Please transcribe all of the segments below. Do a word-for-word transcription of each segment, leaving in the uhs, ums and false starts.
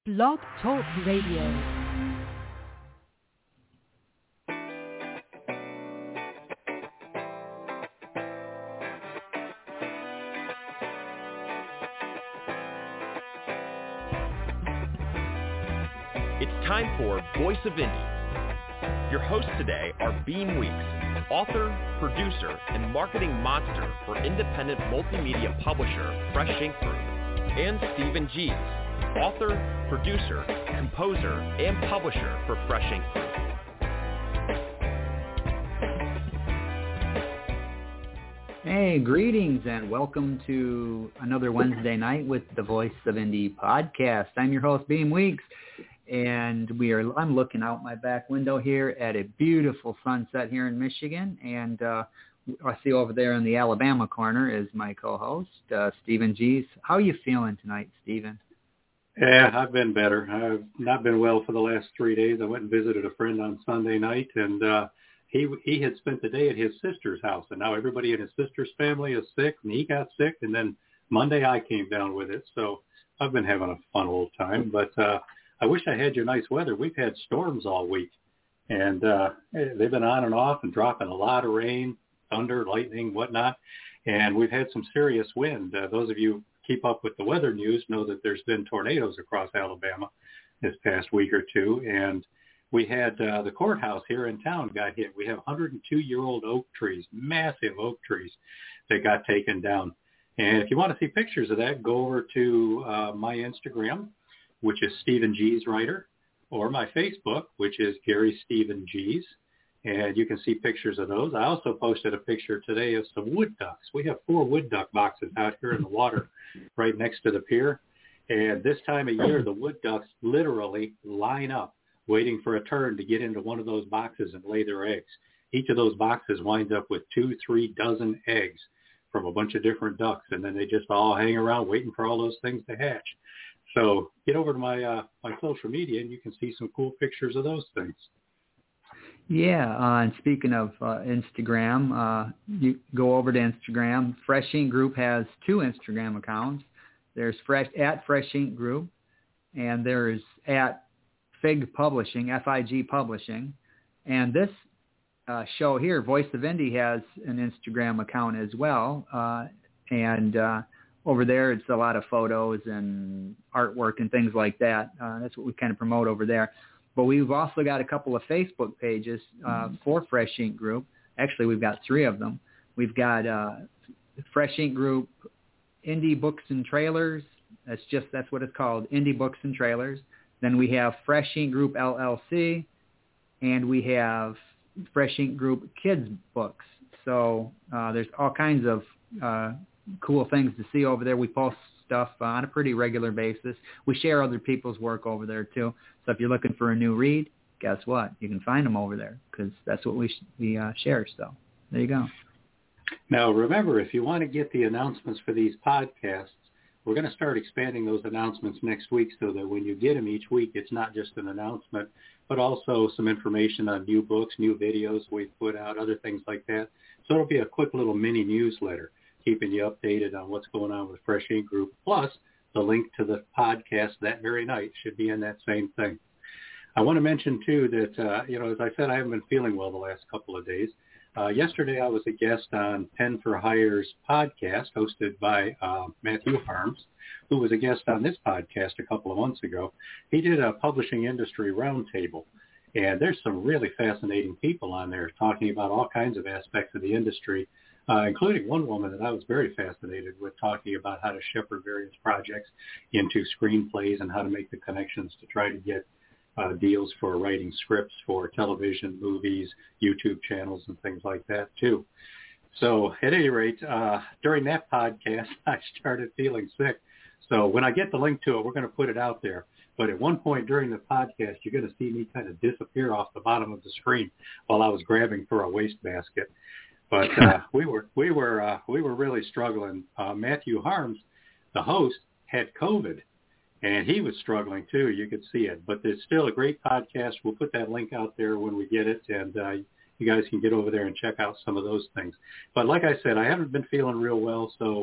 Blog Talk Radio. It's time for Voice of Indie. Your hosts today are Beam Weeks, author, producer, and marketing monster for independent multimedia publisher Fresh Ink Group, and Stephen Gies, author, producer, composer, and publisher for Fresh Ink Group. Hey, greetings and welcome to another Wednesday night with the Voice of Indie podcast. I'm your host, Beam Weeks. And we are. I'm looking out my back window here at a beautiful sunset here in Michigan, and uh, I see over there in the Alabama corner is my co-host, uh, Stephen Gies. How are you feeling tonight, Stephen? Yeah, I've been better. I've not been well for the last three days. I went and visited a friend on Sunday night, and uh, he he had spent the day at his sister's house, and now everybody in his sister's family is sick, and he got sick, and then Monday I came down with it. So I've been having a fun old time, but. Uh, I wish I had your nice weather. We've had storms all week, and uh, they've been on and off and dropping a lot of rain, thunder, lightning, whatnot, and we've had some serious wind. Uh, those of you who keep up with the weather news know that there's been tornadoes across Alabama this past week or two, and we had uh, the courthouse here in town got hit. We have one hundred two-year-old oak trees, massive oak trees that got taken down. And if you want to see pictures of that, go over to uh, my Instagram, which is Stephen Gies Writer, or my Facebook, which is Gary Stephen Gies, and you can see pictures of those. I also posted a picture today of some wood ducks. We have four wood duck boxes out here in the water right next to the pier, and this time of year, the wood ducks literally line up waiting for a turn to get into one of those boxes and lay their eggs. Each of those boxes winds up with two, three dozen eggs from a bunch of different ducks, and then they just all hang around waiting for all those things to hatch. So get over to my uh, my social media, and you can see some cool pictures of those things. Yeah, uh, and speaking of uh, Instagram, uh, you go over to Instagram. Fresh Ink Group has two Instagram accounts. There's Fresh at Fresh Ink Group, and there's at Fig Publishing, F I G Publishing. And this uh, show here, Voice of Indie, has an Instagram account as well, uh, and uh, over there, it's a lot of photos and artwork and things like that. Uh, that's what we kind of promote over there. But we've also got a couple of Facebook pages uh, for Fresh Ink Group. Actually, we've got three of them. We've got uh, Fresh Ink Group Indie Books and Trailers. That's just that's what it's called, Indie Books and Trailers. Then we have Fresh Ink Group L L C, and we have Fresh Ink Group Kids Books. So uh, there's all kinds of uh, cool things to see over there. We post stuff uh, on a pretty regular basis. We share other people's work over there too. So if you're looking for a new read, guess what? You can find them over there because that's what we sh- we uh, share. So there you go. Now remember, if you want to get the announcements for these podcasts, we're going to start expanding those announcements next week so that when you get them each week, it's not just an announcement, but also some information on new books, new videos we've put out, other things like that. So it'll be a quick little mini newsletter, keeping you updated on what's going on with Fresh Ink Group. Plus, the link to the podcast that very night should be in that same thing. I want to mention, too, that, uh, you know, as I said, I haven't been feeling well the last couple of days. Uh, yesterday, I was a guest on Pen for Hire's podcast hosted by uh, Matthew Harms, who was a guest on this podcast a couple of months ago. He did a publishing industry roundtable, and there's some really fascinating people on there talking about all kinds of aspects of the industry, Uh, including one woman that I was very fascinated with, talking about how to shepherd various projects into screenplays and how to make the connections to try to get uh, deals for writing scripts for television, movies, YouTube channels, and things like that, too. So at any rate, uh, during that podcast, I started feeling sick. So when I get the link to it, we're going to put it out there. But at one point during the podcast, you're going to see me kind of disappear off the bottom of the screen while I was grabbing for a wastebasket. But uh, we were we were uh, we were really struggling. Uh, Matthew Harms, the host, had COVID, and he was struggling too. You could see it. But there's still a great podcast. We'll put that link out there when we get it, and uh, you guys can get over there and check out some of those things. But like I said, I haven't been feeling real well, so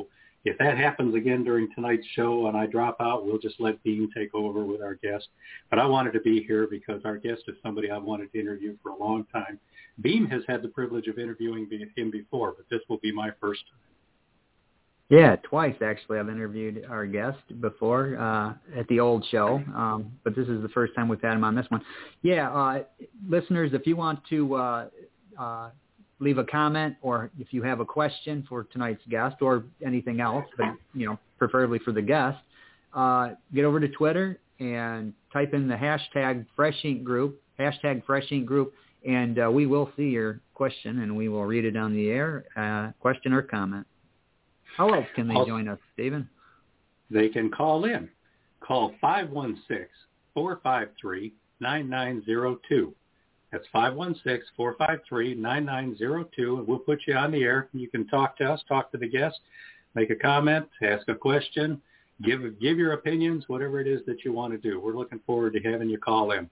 If that happens again during tonight's show and I drop out, we'll just let Beam take over with our guest. But I wanted to be here because our guest is somebody I've wanted to interview for a long time. Beam has had the privilege of interviewing him before, but this will be my first time. Yeah, twice actually I've interviewed our guest before uh, at the old show, um, but this is the first time we've had him on this one. Yeah, uh, listeners, if you want to uh, uh, leave a comment or if you have a question for tonight's guest or anything else, but you know, preferably for the guest, uh, get over to Twitter and type in the hashtag Fresh Ink Group, hashtag Fresh Ink Group, and uh, we will see your question and we will read it on the air, uh, question or comment. How else can they join us, Stephen? They can call in. Call five one six, four five three, nine nine zero two. That's five one six, four five three, nine nine zero two, and we'll put you on the air. You can talk to us, talk to the guest, make a comment, ask a question, give give your opinions, whatever it is that you want to do. We're looking forward to having you call in.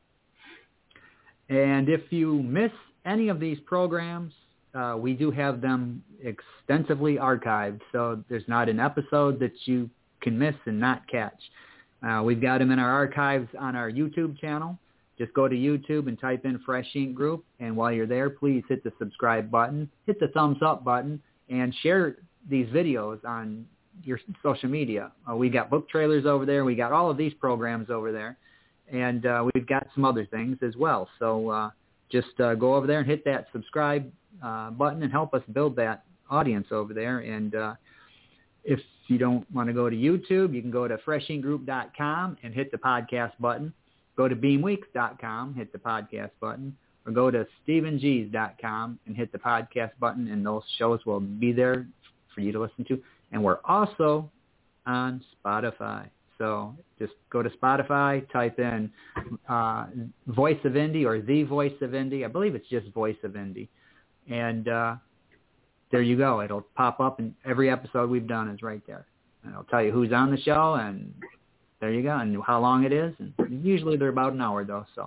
And if you miss any of these programs, Uh, we do have them extensively archived, so there's not an episode that you can miss and not catch. Uh, we've got them in our archives on our YouTube channel. Just go to YouTube and type in Fresh Ink Group, and while you're there, please hit the subscribe button, hit the thumbs up button, and share these videos on your social media. Uh, we got book trailers over there. We got all of these programs over there, and uh, we've got some other things as well. So uh, just uh, go over there and hit that subscribe Uh, button and help us build that audience over there. And uh, if you don't want to go to YouTube, you can go to fresh ink group dot com and hit the podcast button. Go to beam weeks dot com, hit the podcast button, or go to stephen gees dot com and hit the podcast button, and those shows will be there for you to listen to. And we're also on Spotify. So just go to Spotify, type in uh, Voice of Indy or The Voice of Indy. I believe it's just Voice of Indy. And uh, there you go. It'll pop up, and every episode we've done is right there. And it'll tell you who's on the show, and there you go, and how long it is. And usually they're about an hour, though. So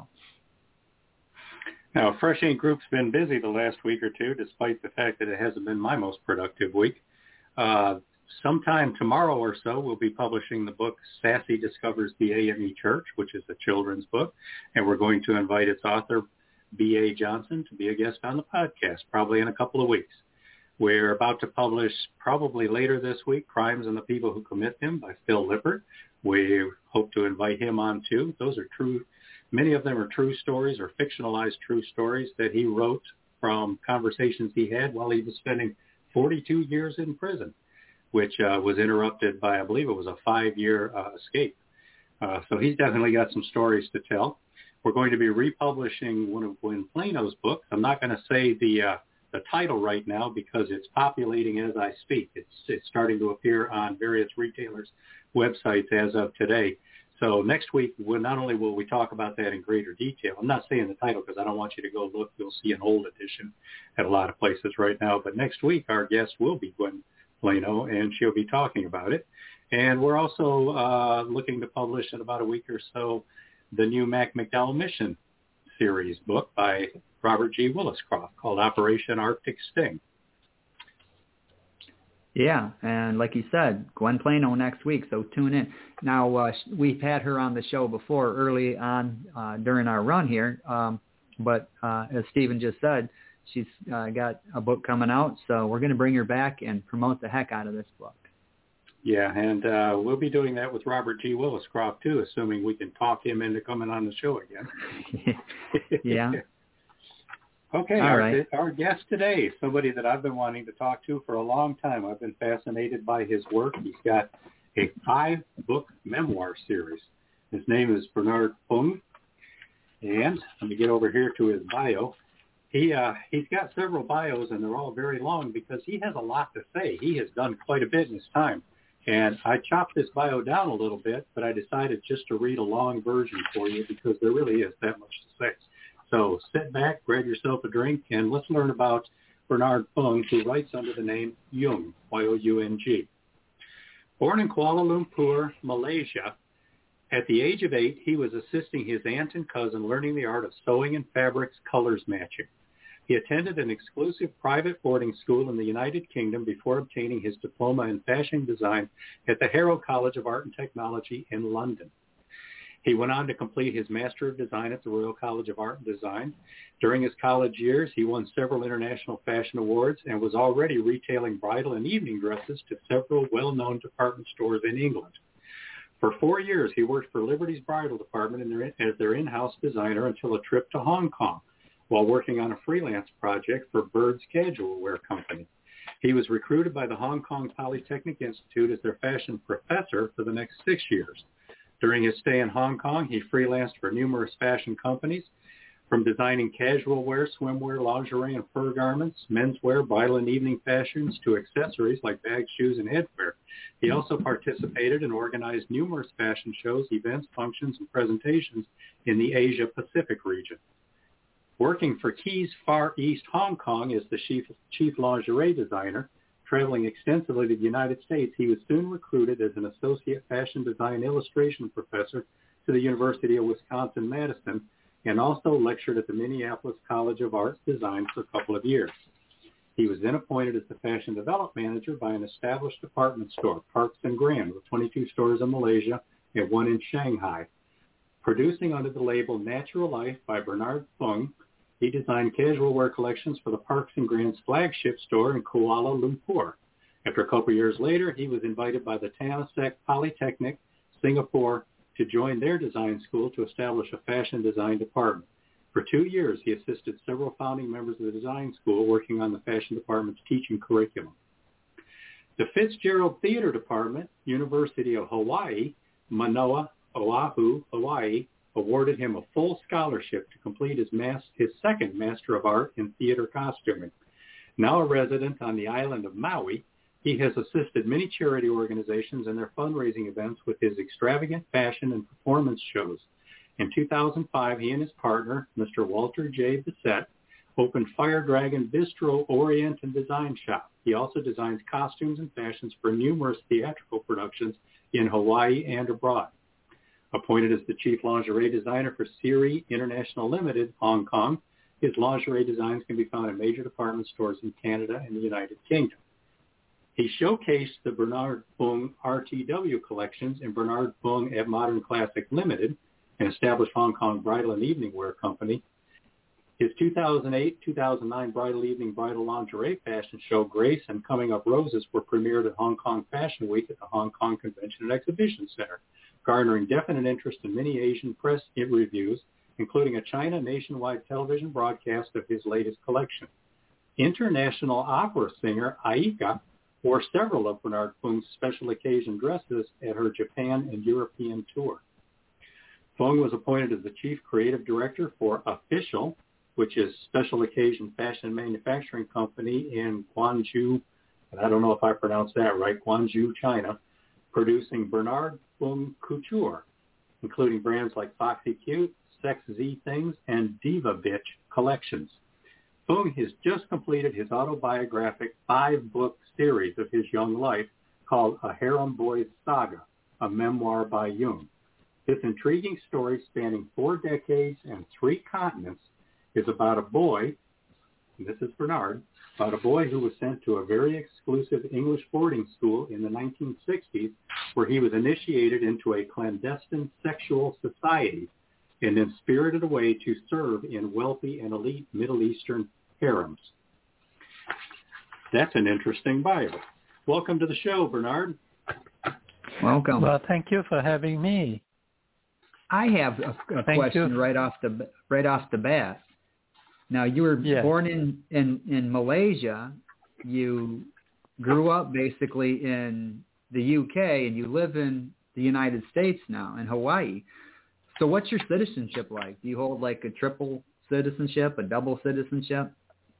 now, Fresh Ink Group's been busy the last week or two, despite the fact that it hasn't been my most productive week. Uh, sometime tomorrow or so, we'll be publishing the book Sassy Discovers the A M E Church, which is a children's book, and we're going to invite its author, B A Johnson, to be a guest on the podcast, probably in a couple of weeks. We're about to publish, probably later this week, Crimes and the People Who Commit Them by Phil Lippert. We hope to invite him on, too. Those are true. Many of them are true stories or fictionalized true stories that he wrote from conversations he had while he was spending forty-two years in prison, which uh, was interrupted by, I believe it was a five-year uh, escape. Uh, so he's definitely got some stories to tell. We're going to be republishing one of Gwen Plano's books. I'm not going to say the uh, the title right now because it's populating as I speak. It's it's starting to appear on various retailers' websites as of today. So next week, we'll, not only will we talk about that in greater detail. I'm not saying the title because I don't want you to go look. You'll see an old edition at a lot of places right now. But next week, our guest will be Gwen Plano, and she'll be talking about it. And we're also uh, looking to publish in about a week or so the new Mac McDowell Mission series book by Robert G. Williscroft called Operation Arctic Sting. Yeah, and like you said, Gwen Plano next week, so tune in. Now, uh, we've had her on the show before early on uh, during our run here, um, but uh, as Stephen just said, she's uh, got a book coming out, so we're going to bring her back and promote the heck out of this book. Yeah, and uh, we'll be doing that with Robert G. Williscroft, too, assuming we can talk him into coming on the show again. Yeah. Okay, All our, right. our guest today, somebody that I've been wanting to talk to for a long time. I've been fascinated by his work. He's got a five-book memoir series. His name is Bernard Fung, and let me get over here to his bio. He uh, he's got several bios, and they're all very long because he has a lot to say. He has done quite a bit in his time. And I chopped this bio down a little bit, but I decided just to read a long version for you because there really is that much to say. So sit back, grab yourself a drink, and let's learn about Bernard Fung, who writes under the name Yung, Y O U N G. Born in Kuala Lumpur, Malaysia, at the age of eight, he was assisting his aunt and cousin learning the art of sewing and fabrics colors matching. He attended an exclusive private boarding school in the United Kingdom before obtaining his diploma in fashion design at the Harrow College of Art and Technology in London. He went on to complete his Master of Design at the Royal College of Art and Design. During his college years, he won several international fashion awards and was already retailing bridal and evening dresses to several well-known department stores in England. For four years, he worked for Liberty's bridal department in their, as their in-house designer until a trip to Hong Kong, while working on a freelance project for Bird's Casual Wear Company. He was recruited by the Hong Kong Polytechnic Institute as their fashion professor for the next six years. During his stay in Hong Kong, he freelanced for numerous fashion companies, from designing casual wear, swimwear, lingerie, and fur garments, menswear, bridal and evening fashions, to accessories like bags, shoes, and headwear. He also participated and organized numerous fashion shows, events, functions, and presentations in the Asia-Pacific region. Working for Keys Far East Hong Kong as the chief, chief lingerie designer, traveling extensively to the United States, he was soon recruited as an associate fashion design illustration professor to the University of Wisconsin-Madison, and also lectured at the Minneapolis College of Arts Design for a couple of years. He was then appointed as the fashion development manager by an established department store, Parks and Grand, with twenty-two stores in Malaysia and one in Shanghai. Producing under the label Natural Life by Bernard Fung, he designed casual wear collections for the Parks and Grand's flagship store in Kuala Lumpur. After a couple of years later, he was invited by the Temasek Polytechnic, Singapore, to join their design school to establish a fashion design department. For two years, he assisted several founding members of the design school working on the fashion department's teaching curriculum. The Fitzgerald Theater Department, University of Hawaii, Manoa, Oahu, Hawaii, awarded him a full scholarship to complete his, mas- his second Master of Art in Theater Costuming. Now a resident on the island of Maui, he has assisted many charity organizations in their fundraising events with his extravagant fashion and performance shows. In two thousand five, he and his partner, Mister Walter J. Bissett, opened Fire Dragon Bistro Orient and Design Shop. He also designs costumes and fashions for numerous theatrical productions in Hawaii and abroad. Appointed as the chief lingerie designer for Siri International Limited, Hong Kong, his lingerie designs can be found in major department stores in Canada and the United Kingdom. He showcased the Bernard Fung R T W collections in Bernard Fung at Modern Classic Limited, an established Hong Kong bridal and evening wear company. His two thousand eight two thousand nine Bridal Evening Bridal Lingerie fashion show, Grace and Coming Up Roses, were premiered at Hong Kong Fashion Week at the Hong Kong Convention and Exhibition Center, garnering definite interest in many Asian press reviews, including a China nationwide television broadcast of his latest collection. International opera singer Aika wore several of Bernard Fung's special occasion dresses at her Japan and European tour. Fung was appointed as the chief creative director for Official, which is special occasion fashion manufacturing company in Guangzhou, and I don't know if I pronounced that right, Guangzhou, China, producing Bernard Fung Couture, including brands like Foxy Cute, Sex Z Things, and Diva Bitch collections. Fung has just completed his autobiographic five-book series of his young life called A Harem Boy's Saga, a memoir by Jung. This intriguing story, spanning four decades and three continents, is about a boy, and this is Bernard, about a boy who was sent to a very exclusive English boarding school in the nineteen sixties, where he was initiated into a clandestine sexual society and then spirited away to serve in wealthy and elite Middle Eastern harems. That's an interesting bio. Welcome to the show, Bernard. Welcome. Well, thank you for having me. I have a, a question you. right off the right off the bat. Now, you were yes. born in, in, in Malaysia. You grew up basically in the U K, and you live in the United States now, in Hawaii. So what's your citizenship like? Do you hold like a triple citizenship, a double citizenship?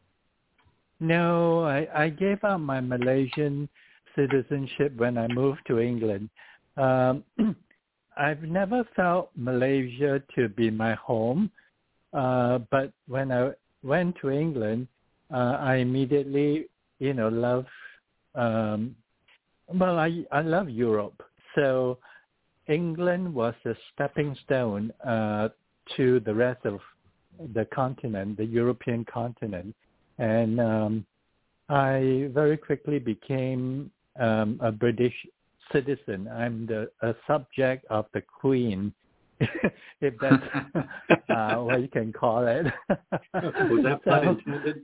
No, I, I gave up my Malaysian citizenship when I moved to England. Um, I've never felt Malaysia to be my home, uh, but when I went to England, uh, I immediately, you know, love, um, well, I, I love Europe. So England was a stepping stone uh, to the rest of the continent, the European continent, and um, I very quickly became um, a British citizen. I'm the a subject of the Queen, if that's uh, what you can call it. Was that so, pun intended?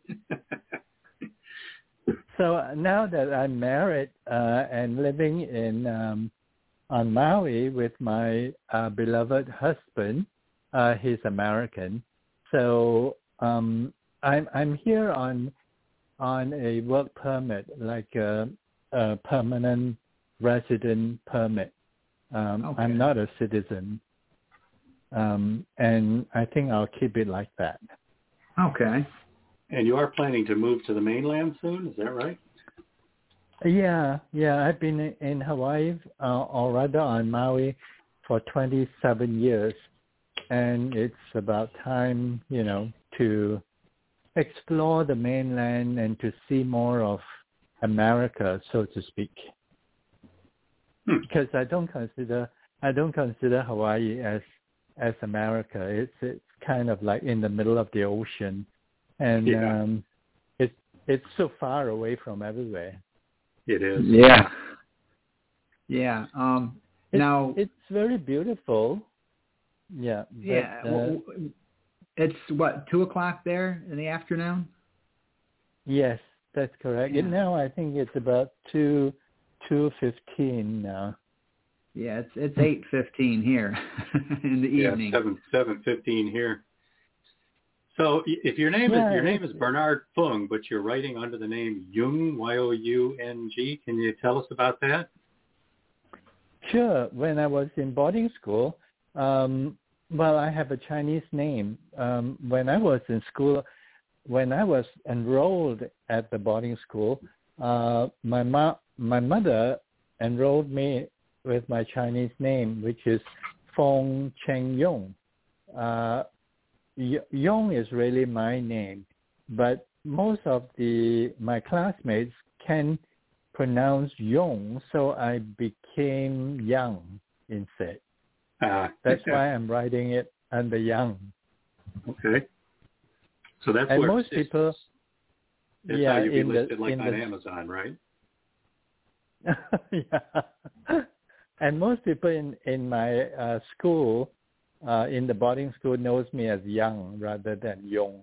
So now that I'm married uh, and living in um, on Maui with my uh, beloved husband, uh, he's American. So um, I'm I'm here on on a work permit, like a, a permanent resident permit. Um, Okay. I'm not a citizen, um, and I think I'll keep it like that. Okay. And you are planning to move to the mainland soon, is that right? Yeah, yeah. I've been in Hawaii, uh, or rather on Maui, for twenty-seven years, and it's about time, you know, to explore the mainland and to see more of America, so to speak. Hmm. Because I don't consider I don't consider Hawaii as as America. It's it's kind of like in the middle of the ocean, and Yeah. um, it's it's so far away from everywhere. It is. Yeah. Yeah. Um, It's, now, it's very beautiful. Yeah. But, yeah. uh, w- w- it's what, two o'clock there in the afternoon? yes, that's correct. Yeah. And now I think it's about two two fifteen now. Yeah, it's it's eight fifteen here in the Yeah, evening. seven seven fifteen here. So if your name Yeah, is your name it's- is Bernard Fung, but you're writing under the name Young, Y O U N G, can you tell us about that? Sure. When I was in boarding school, um, well, I have a Chinese name. Um, when I was in school, when I was enrolled at the boarding school, uh, my ma- my mother enrolled me with my Chinese name, which is Fong Cheng Yong. Uh, y- Yong is really my name, but most of the my classmates can pronounce Yong, so I became Yang instead. Uh, That's why I'm writing it under Yang. Okay. So that's And where most it's- people, That's yeah, how you'd be in the- listed like in on the- Amazon, right? yeah. And most people in in my uh, school, uh, in the boarding school, knows me as Yang rather than Yong.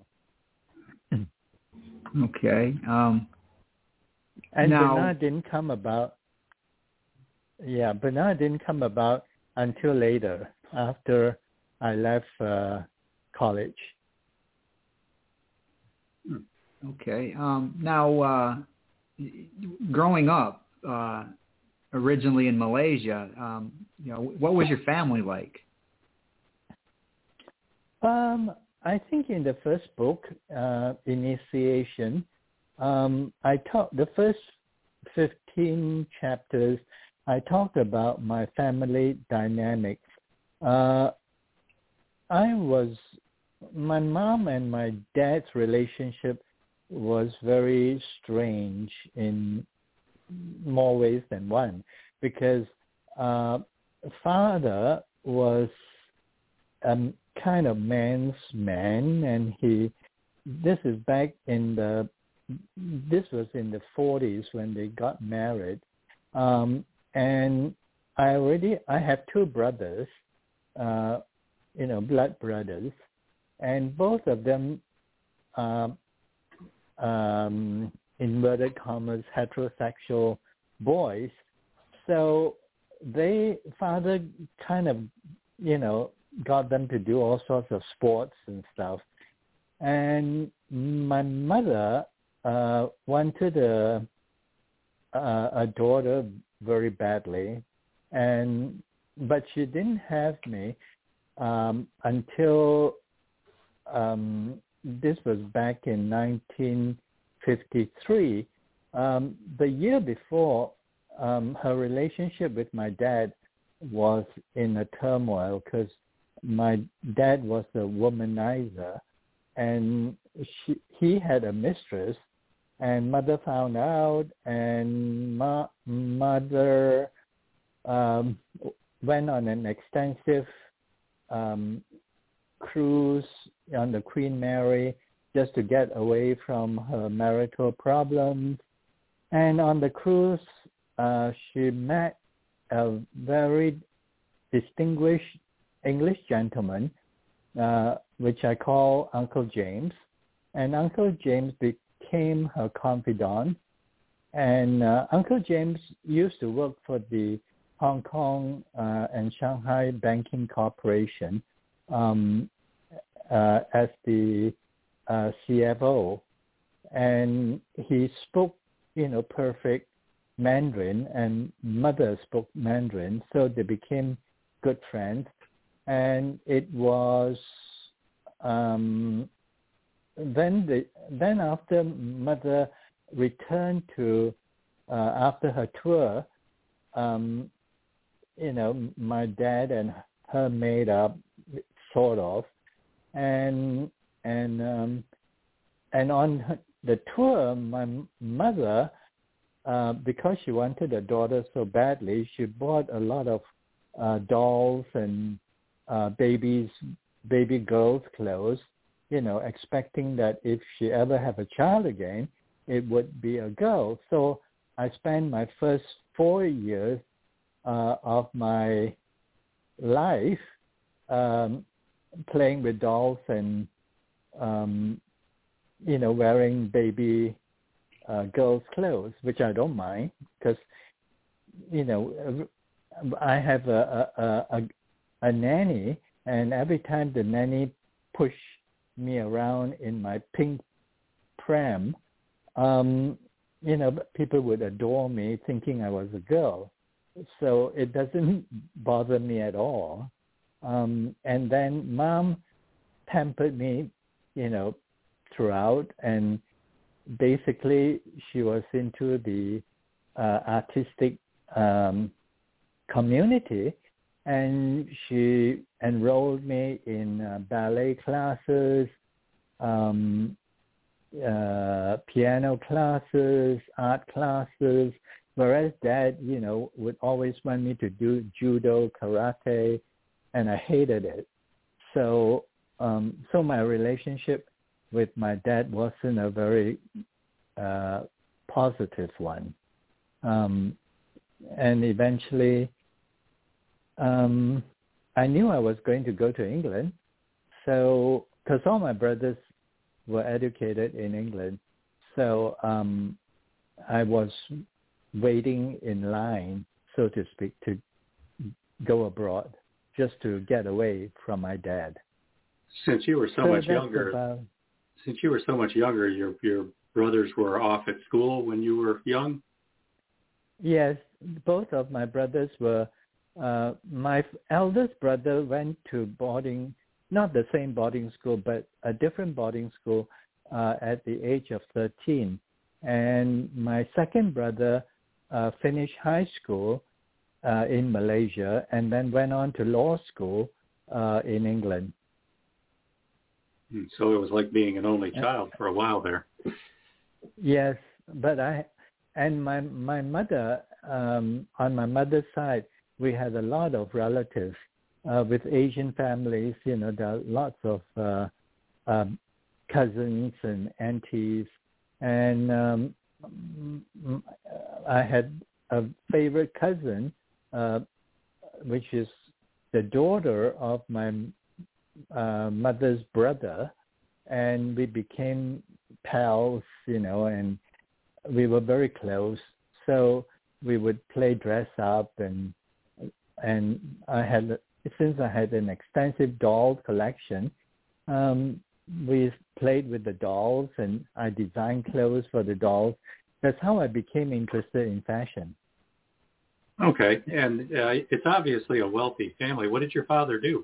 Okay. Um, And Now- Bernard didn't come about. Yeah, Bernard didn't come about until later, after I left uh, college. okay. Um, now, uh, growing up, uh, originally in Malaysia, um, you know, what was your family like? Um, I think in the first book, uh, Initiation, um, I talked the first fifteen chapters. I talked about my family dynamics. Uh, I was my mom and my dad's relationship was very strange in more ways than one, because uh, father was um kind of man's man, and he this is back in the this was in the forties when they got married, um and I already I have two brothers, uh you know blood brothers, and both of them um um inverted commas heterosexual boys. So they father kind of you know got them to do all sorts of sports and stuff. And my mother uh, wanted a, a, a daughter very badly, and but she didn't have me um, until um, this was back in nineteen fifty-three. Um, the year before, um, her relationship with my dad was in a turmoil because my dad was a womanizer, and she, he had a mistress, and mother found out, and ma, mother um, went on an extensive um, cruise on the Queen Mary just to get away from her marital problems. And on the cruise, uh, she met a very distinguished English gentleman, uh, which I call Uncle James. And Uncle James became her confidant. And uh, Uncle James used to work for the Hong Kong uh, and Shanghai Banking Corporation um, uh, as the uh, C F O. And he spoke, you know, perfect Mandarin, and mother spoke Mandarin, so they became good friends. And it was um, then the then after mother returned to uh, after her tour, um, you know, my dad and her made up, sort of, and and um, and on the tour, my mother, uh, because she wanted a daughter so badly, she bought a lot of uh, dolls and uh, babies, baby girls' clothes, you know, expecting that if she ever have a child again, it would be a girl. So I spent my first four years uh, of my life um, playing with dolls and, um, you know, wearing baby uh, girls' clothes, which I don't mind because, you know, I have a, a, a, a nanny, and every time the nanny pushed me around in my pink pram, um, you know, people would adore me thinking I was a girl. So it doesn't bother me at all. Um, and then mom pampered me, you know, throughout, and basically she was into the uh, artistic um, community, and she enrolled me in uh, ballet classes, um, uh, piano classes, art classes, whereas dad, you know, would always want me to do judo, karate, and I hated it. So, um, so my relationship with my dad wasn't a very uh, positive one. Um, and eventually, um, I knew I was going to go to England. So, because all my brothers were educated in England, so um, I was waiting in line, so to speak, to go abroad, just to get away from my dad. Since you were so, so much younger, about, since you were so much younger, your your brothers were off at school when you were young? Yes, both of my brothers were. Uh, my eldest brother went to boarding, not the same boarding school, but a different boarding school uh, at the age of thirteen. And my second brother uh, finished high school uh, in Malaysia and then went on to law school uh, in England. So it was like being an only child for a while there. Yes, but I, and my, my mother, um, on my mother's side, we had a lot of relatives uh, with Asian families. You know, there are lots of uh, um, cousins and aunties. And um, I had a favorite cousin, uh, which is the daughter of my uh, mother's brother. And we became pals, you know, and we were very close. So we would play dress up, and and I had, since I had an extensive doll collection, um, we played with the dolls, and I designed clothes for the dolls. That's how I became interested in fashion. Okay, and uh, it's obviously a wealthy family. What did your father do?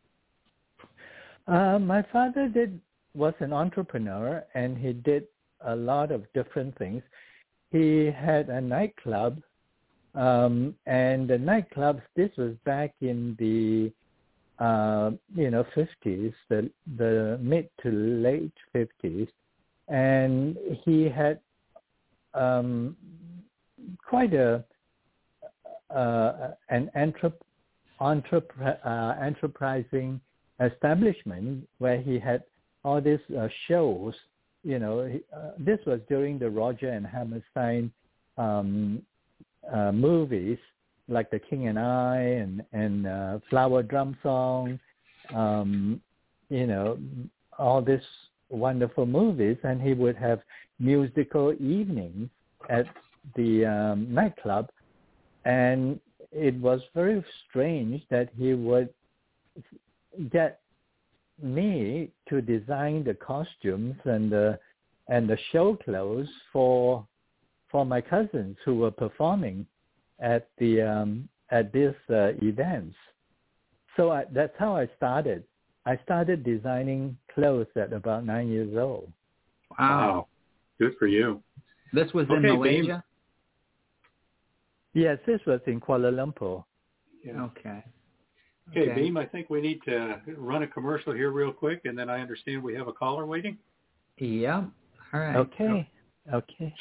Uh, my father did was an entrepreneur, and he did a lot of different things. He had a nightclub, um, and the nightclubs, this was back in the, uh, you know, fifties, the, the mid to late fifties, and he had um, quite a, uh, an entrep- entrep- uh, enterprising establishment where he had all these uh, shows. You know, he, uh, this was during the Roger and Hammerstein um, uh, movies, like The King and I and, and uh, Flower Drum Song, um, you know, all these wonderful movies. And he would have musical evenings at the um, nightclub. And it was very strange that he would get me to design the costumes and the and the show clothes for for my cousins who were performing at the um, at these uh, events. So I, that's how I started. I started designing clothes at about nine years old. Wow, good for you. This was in okay, Malaysia? Beam. Yes, this was in Kuala Lumpur. Yeah. Okay. Okay, okay, Beam, I think we need to run a commercial here real quick, and then I understand we have a caller waiting. Yeah. All right. Okay. Okay.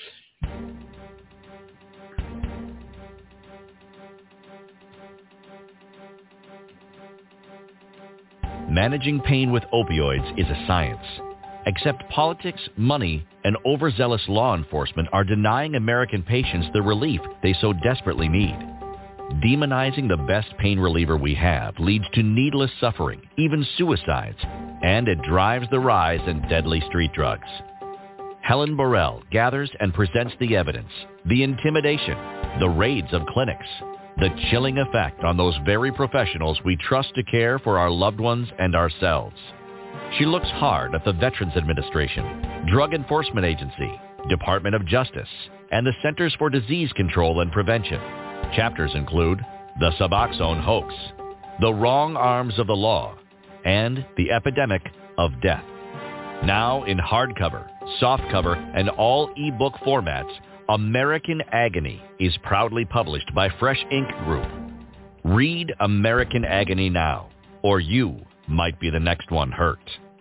Managing pain with opioids is a science. Except politics, money, and overzealous law enforcement are denying American patients the relief they so desperately need. Demonizing the best pain reliever we have leads to needless suffering, even suicides, and it drives the rise in deadly street drugs. Helen Burrell gathers and presents the evidence, the intimidation, the raids of clinics, the chilling effect on those very professionals we trust to care for our loved ones and ourselves. She looks hard at the Veterans Administration, Drug Enforcement Agency, Department of Justice, and the Centers for Disease Control and Prevention. Chapters include the Suboxone hoax, the wrong arms of the law, and the epidemic of death. Now in hardcover, softcover, and all e-book formats, American Agony is proudly published by Fresh Ink Group. Read American Agony now, or you might be the next one hurt.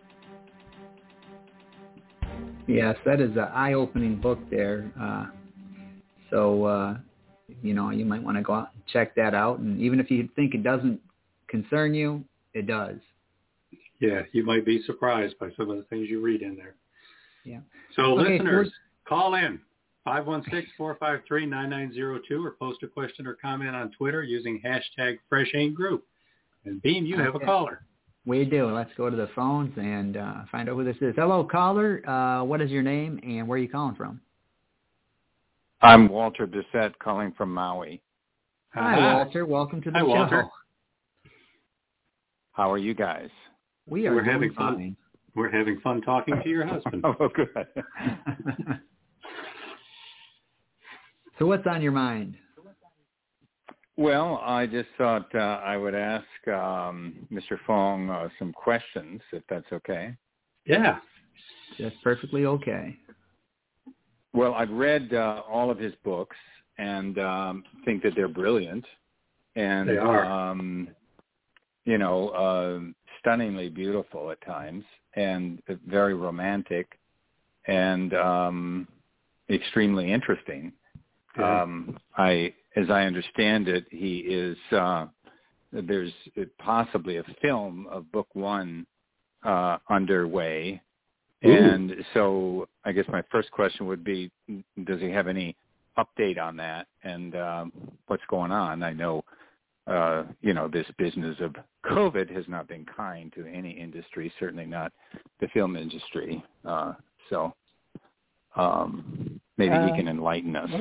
Yes, that is an eye-opening book there. Uh, so, uh, you know, you might want to go out and check that out. And even if you think it doesn't concern you, it does. Yeah, you might be surprised by some of the things you read in there. Yeah. So okay, listeners, for... call in five one six, four five three, nine nine zero two or post a question or comment on Twitter using hashtag Fresh Ink Group. And Beam, you okay. have a caller. We do. Let's go to the phones and uh, find out who this is. Hello, caller. Uh, what is your name and where are you calling from? I'm Walter Bissett calling from Maui. Hi, uh-huh. Walter. Welcome to the Hi, show. Walter. How are you guys? We are We're doing having fine. fun. We're having fun talking to your husband. Oh, good. So what's on your mind? Well, I just thought uh, I would ask um, Mister Fong uh, some questions, if that's okay. Yeah. That's perfectly okay. Well, I've read uh, all of his books and um, think that they're brilliant. And, they are. Um, you know, uh, stunningly beautiful at times and very romantic and um, extremely interesting. Yeah. Um, I, as I understand it, he is, uh, there's possibly a film of book one uh, underway. Ooh. And so I guess my first question would be, does he have any update on that and um, what's going on? I know, uh, you know, this business of COVID has not been kind to any industry, certainly not the film industry. Uh, so um, maybe uh, he can enlighten us.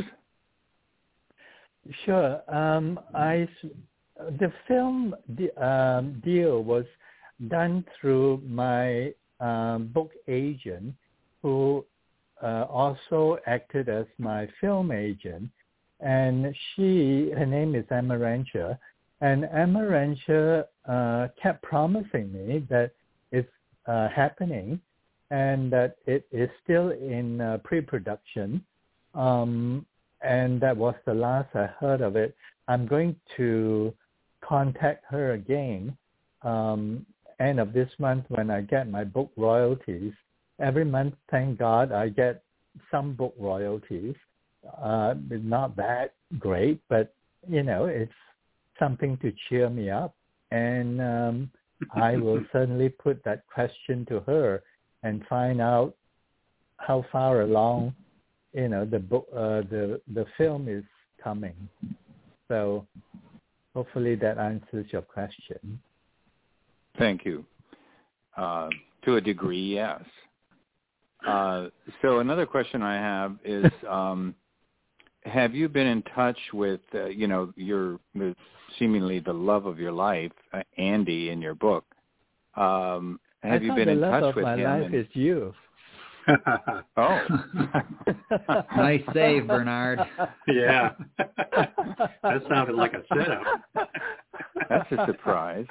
Sure. Um, I, the film the, um, deal was done through my um, book agent, who uh, also acted as my film agent, and she, her name is Amarantia, and Amarantia uh, kept promising me that it's uh, happening and that it is still in uh, pre-production. Um, And that was the last I heard of it. I'm going to contact her again um, end of this month when I get my book royalties. Every month, thank God, I get some book royalties. Uh, it's not that great, but, you know, it's something to cheer me up. And um, I will certainly put that question to her and find out how far along, you know, the book, uh, the the film is coming. So hopefully that answers your question. Thank you. Uh, to a degree, yes. Uh, so another question I have is, um, have you been in touch with, uh, you know, your seemingly the love of your life, uh, Andy, in your book? Um, have I you been in touch with him? The love of my life and... is you. Oh. Nice save, Bernard. Yeah. That sounded like a setup. That's a surprise.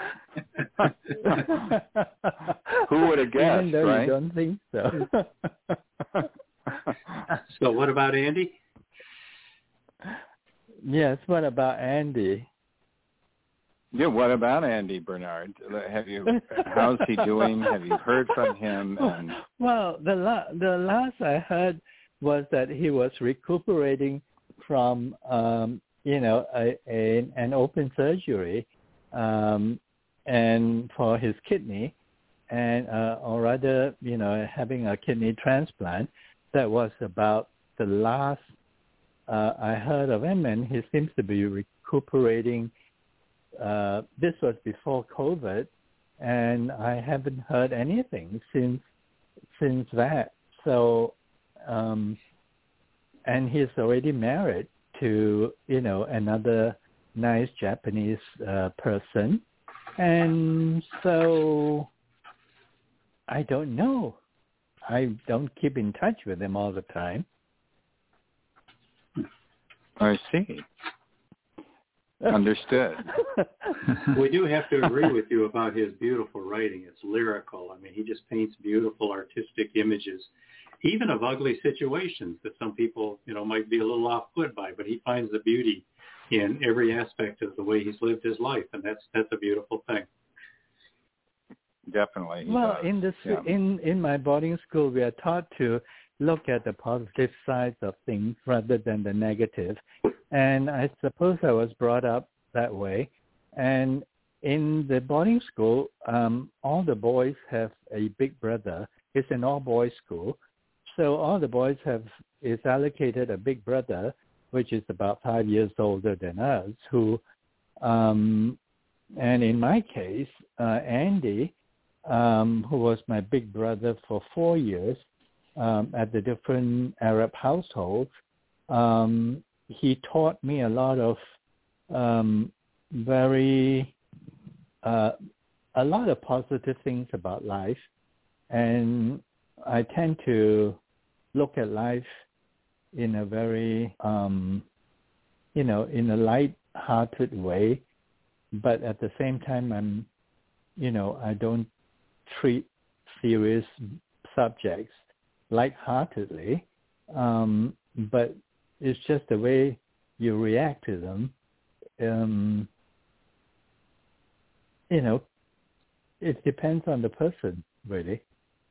Who would have guessed, Even though right? you don't think so. So what about Andy? Yes, what about Andy? Yeah, what about Andy, Bernard? Have you? How's he doing? Have you heard from him? And... Well, the la- the last I heard was that he was recuperating from, um, you know, a, a, an open surgery, um, and for his kidney, and uh, or rather, you know, having a kidney transplant. That was about the last uh, I heard of him, and he seems to be recuperating. Uh, this was before COVID, and I haven't heard anything since since that. So, um, and he's already married to, you know, another nice Japanese uh, person, and so I don't know. I don't keep in touch with him all the time. I see. Understood. We do have to agree with you about his beautiful writing. It's lyrical. I mean, he just paints beautiful artistic images, even of ugly situations that some people, you know, might be a little off-put by, but he finds the beauty in every aspect of the way he's lived his life, and that's that's a beautiful thing. Definitely. Well, does. in the yeah. in in my boarding school, we are taught to look at the positive sides of things rather than the negative. And I suppose I was brought up that way. And in the boarding school, um, all the boys have a big brother. It's an all-boys school. So all the boys have is allocated a big brother, which is about five years older than us, who, um, and in my case, uh, Andy, um, who was my big brother for four years, Um, at the different Arab households, um, he taught me a lot of um, very, uh, a lot of positive things about life. And I tend to look at life in a very, um, you know, in a light-hearted way. But at the same time, I'm, you know, I don't treat serious subjects lightheartedly, um, but it's just the way you react to them. Um, you know, it depends on the person, really.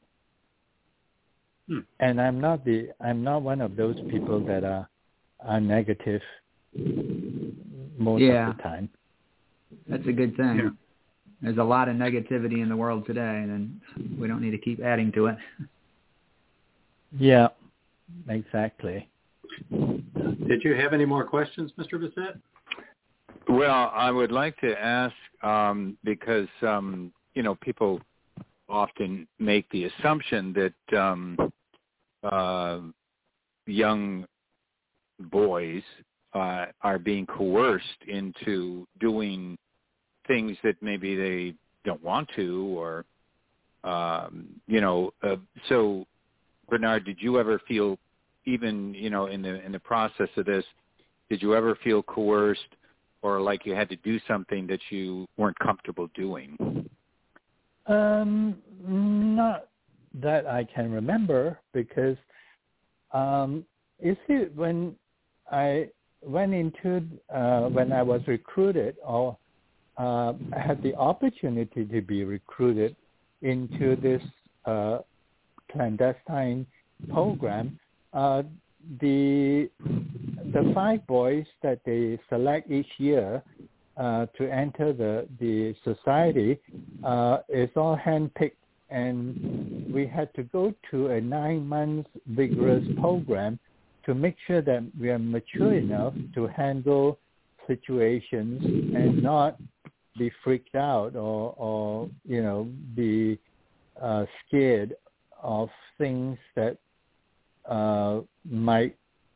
Hmm. And I'm not the I'm not one of those people that are are negative most yeah. of the time. That's a good thing. Yeah. There's a lot of negativity in the world today, and we don't need to keep adding to it. Yeah, exactly. Did you have any more questions, Mister Bissett? Well, I would like to ask, um, because, um, you know, people often make the assumption that um, uh, young boys uh, are being coerced into doing things that maybe they don't want to, or, um, you know, uh, so... Bernard, did you ever feel, even, you know, in the in the process of this, did you ever feel coerced or like you had to do something that you weren't comfortable doing? Um, not that I can remember, because um, you see, when I went into uh, when I was recruited, or uh, I had the opportunity to be recruited into this Uh, clandestine program, uh, the the five boys that they select each year uh, to enter the, the society uh, is all handpicked, and we had to go to a nine-month vigorous program to make sure that we are mature enough to handle situations and not be freaked out or, or you know, be uh, scared of things that uh, might,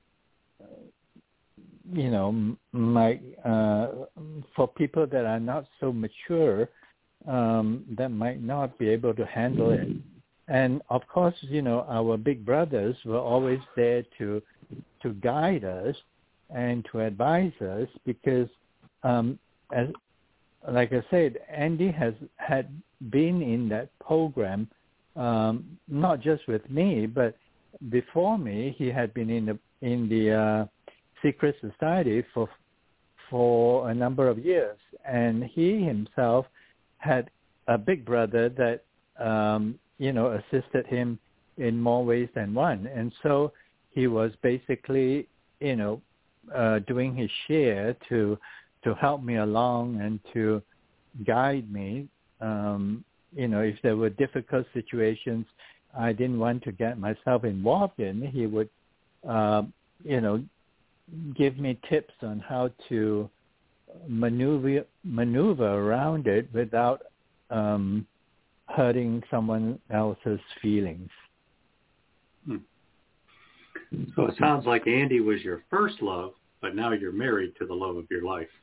you know, might, uh, for people that are not so mature, um, that might not be able to handle it. And of course, you know, our big brothers were always there to to guide us and to advise us because, um, as like I said, Andy has had been in that program, um, not just with me, but before me, he had been in the in the uh, secret society for for a number of years, and he himself had a big brother that um, you know assisted him in more ways than one, and so he was basically you know uh, doing his share to to help me along and to guide me. Um, you know, if there were difficult situations I didn't want to get myself involved in, he would, uh, you know, give me tips on how to maneuver maneuver around it without um, hurting someone else's feelings. Hmm. So it sounds like Andy was your first love, but now you're married to the love of your life.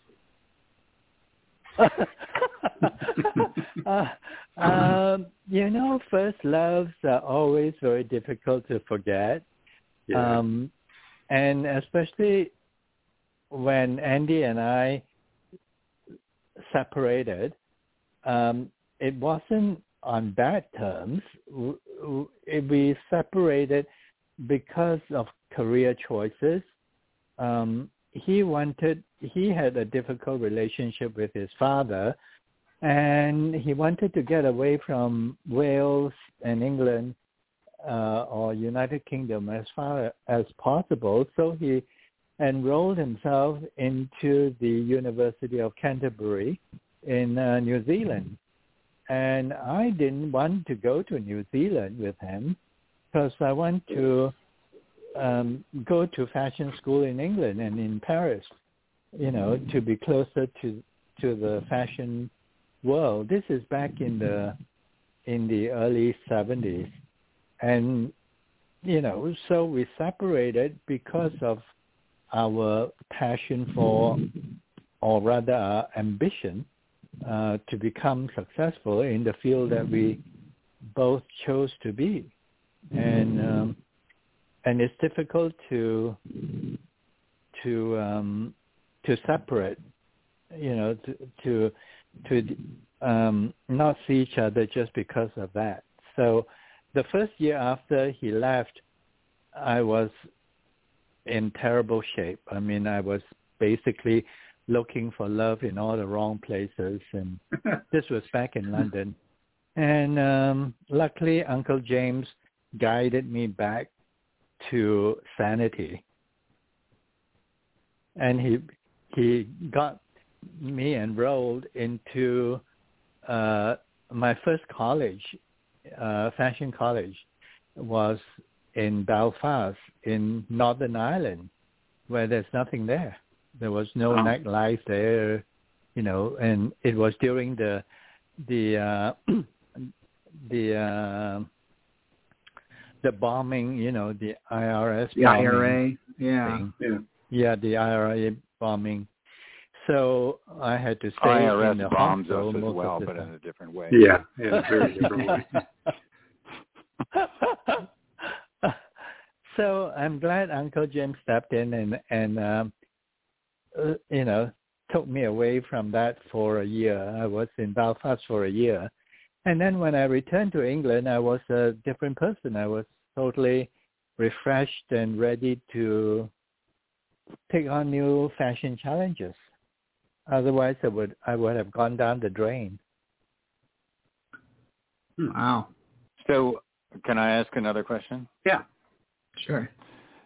uh, um, you know, first loves are always very difficult to forget. Yeah. Um, and especially when Andy and I separated, um, it wasn't on bad terms. We separated because of career choices. Um, he wanted, he had a difficult relationship with his father, and he wanted to get away from Wales and England uh, or United Kingdom as far as possible. So he enrolled himself into the University of Canterbury in uh, New Zealand. And I didn't want to go to New Zealand with him because I want to um, go to fashion school in England and in Paris, you know, to be closer to to the fashion world. This is back in the in the early seventies. And, you know, so we separated because of our passion for, or rather our ambition, uh, to become successful in the field that we both chose to be. And um, and it's difficult to to um, to separate, you know, to to, to um, not see each other just because of that. So the first year after he left, I was in terrible shape. I mean, I was basically looking for love in all the wrong places, and this was back in London. And um, luckily, Uncle James guided me back to sanity, and he he got me enrolled into uh, my first college, uh, fashion college, was in Belfast in Northern Ireland, where there's nothing there. There was no oh. nightlife there, you know, and it was during the the uh, the uh, the bombing, you know, the I R S the bombing I R A, yeah, yeah, yeah, the I R A bombing. So I had to stay I R S in the bombs hospital us as most well, of the but time. in a different way. Yeah, in a very different way. So I'm glad Uncle Jim stepped in and and um, uh, you know took me away from that for a year. I was in Belfast for a year, and then when I returned to England, I was a different person. I was totally refreshed and ready to take on new fashion challenges. Otherwise, I would I would have gone down the drain. Wow. So, can I ask another question? Yeah. Sure.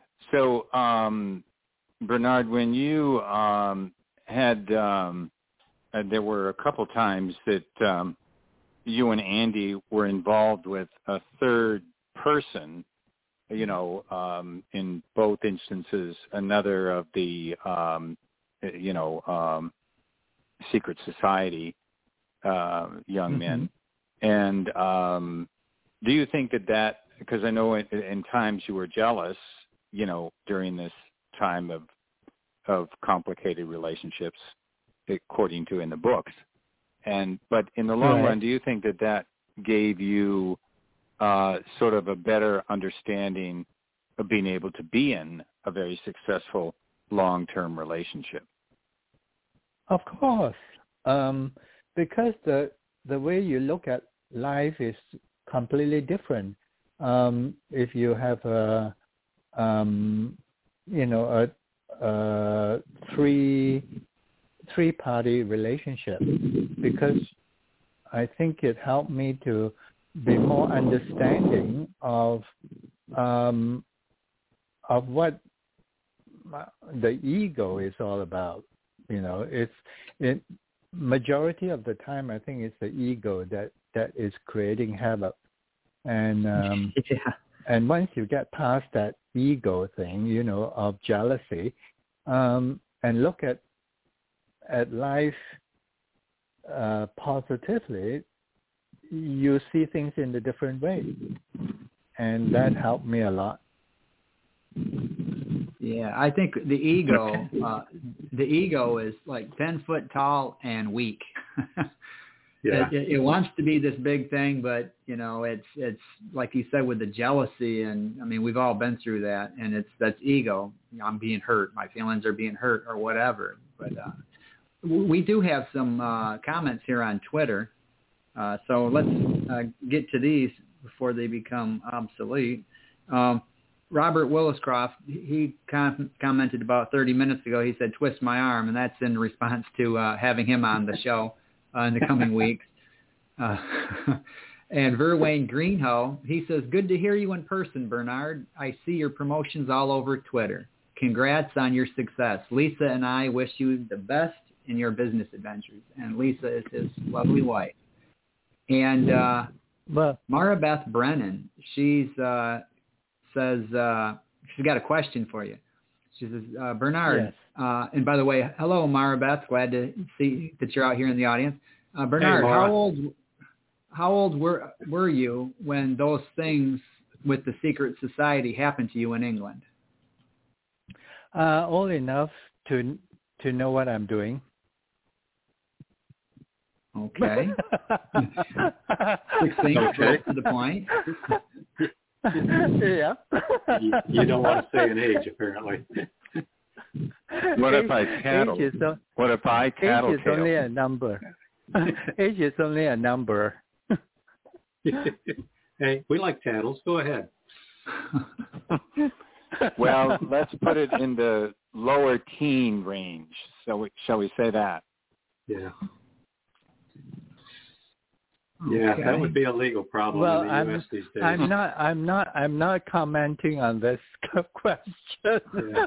So, um, Bernard, when you um, had um, uh, there were a couple times that um, you and Andy were involved with a third person, you know, um, in both instances, another of the, um, you know, um, secret society uh, young Mm-hmm. men. And um, do you think that that, because I know in, in times you were jealous, you know, during this time of of complicated relationships, according to in the books, and but in the long Right. run, do you think that that gave you uh, sort of a better understanding of being able to be in a very successful long-term relationship? Of course, um, because the the way you look at life is completely different. Um, if you have a, um, you know, a, a three three party relationship, because I think it helped me to be more understanding of um, of what the ego is all about. You know, it's it majority of the time I think it's the ego that, that is creating havoc. And um, yeah. and once you get past that ego thing, you know, of jealousy, um, and look at at life uh, positively, you see things in a different way, and that helped me a lot. Yeah, I think the ego, uh, the ego is like ten foot tall and weak. Yeah. It, it, it wants to be this big thing, but you know, it's it's like you said with the jealousy, and I mean, we've all been through that, and it's that's ego. I'm being hurt. My feelings are being hurt, or whatever. But uh, we do have some uh, comments here on Twitter, uh, so let's uh, get to these before they become obsolete. Um, Robert Williscroft, he com- commented about thirty minutes ago. He said, "Twist my arm," and that's in response to uh, having him on the show uh, in the coming weeks. Uh, and Verwayne Greenhoe, he says, "Good to hear you in person, Bernard. I see your promotions all over Twitter. Congrats on your success. Lisa and I wish you the best in your business adventures." And Lisa is his lovely wife. And uh, Well, Mara Beth Brennan, she's uh, says uh, she's got a question for you. She says, uh, Bernard, yes. uh, and by the way, hello, Mara Beth. Glad to see that you're out here in the audience. Uh, Bernard, Hey, Mara. how old how old were were you when those things with the secret society happened to you in England? Uh, old enough to to know what I'm doing. Okay. Succinct, Okay. to the point. Yeah. You, you don't want to say an age, apparently. What if I Age- tattle? Age is, o- What if I age is only tattletale? a number. Age is only a number. Hey, we like tattles. Go ahead. Well, let's put it in the lower teen range. So we, shall we say that? Yeah. Yeah, Okay. that would be a legal problem Well, in the I'm, U S these days. I'm not. I'm not. I'm not commenting on this question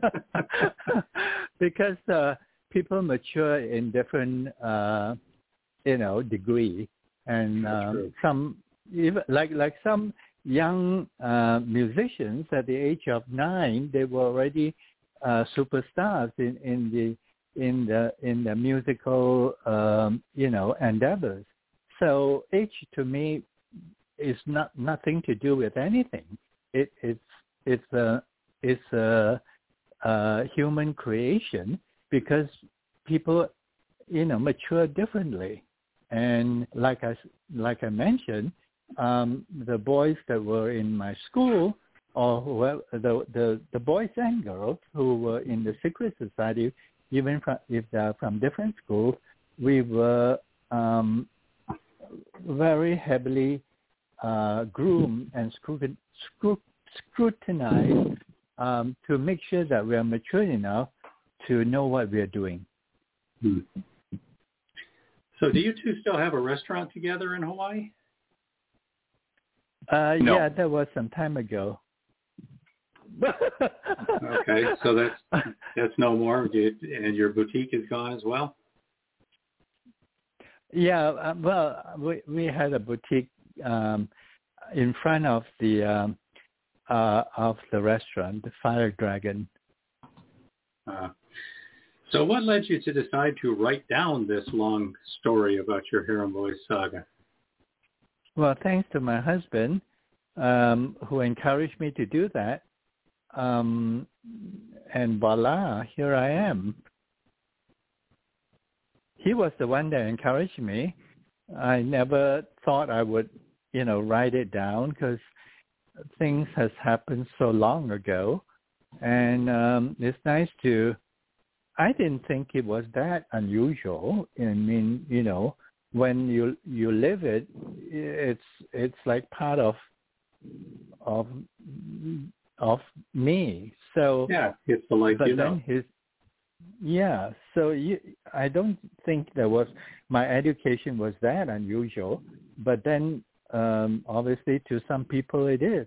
because uh, people mature in different, uh, you know, degree, and That's um, true. some even like like some young uh, musicians at the age of nine, they were already uh, superstars in, in the in the in the musical, um, you know, endeavors. So age to me is not nothing to do with anything. It, it's it's a it's a, a human creation because people, you know, mature differently. And like I like I mentioned, um, the boys that were in my school, or whoever, the the the boys and girls who were in the secret society, even from, if they're from different schools, we were um, very heavily uh, groomed and scrutin- scrut- scrutinized um, to make sure that we are mature enough to know what we are doing. Hmm. So do you two still have a restaurant together in Hawaii? Uh, No. Yeah, that was some time ago. Okay, so that's that's no more. Do you- and your boutique is gone as well? Yeah, uh, well, we we had a boutique um, in front of the um, uh, of the restaurant, the Fire Dragon. Uh, so what led you to decide to write down this long story about your Harem Boys saga? Well, thanks to my husband, um, who encouraged me to do that. Um, and voila, here I am. He was the one that encouraged me. I never thought I would, you know, write it down because things has happened so long ago. And um, it's nice to, I didn't think it was that unusual. I mean, you know, when you you live it, it's it's like part of of of me. So yeah, it's the life but you then know. his yeah. So you, I don't think there was my education was that unusual. But then um, obviously to some people it is.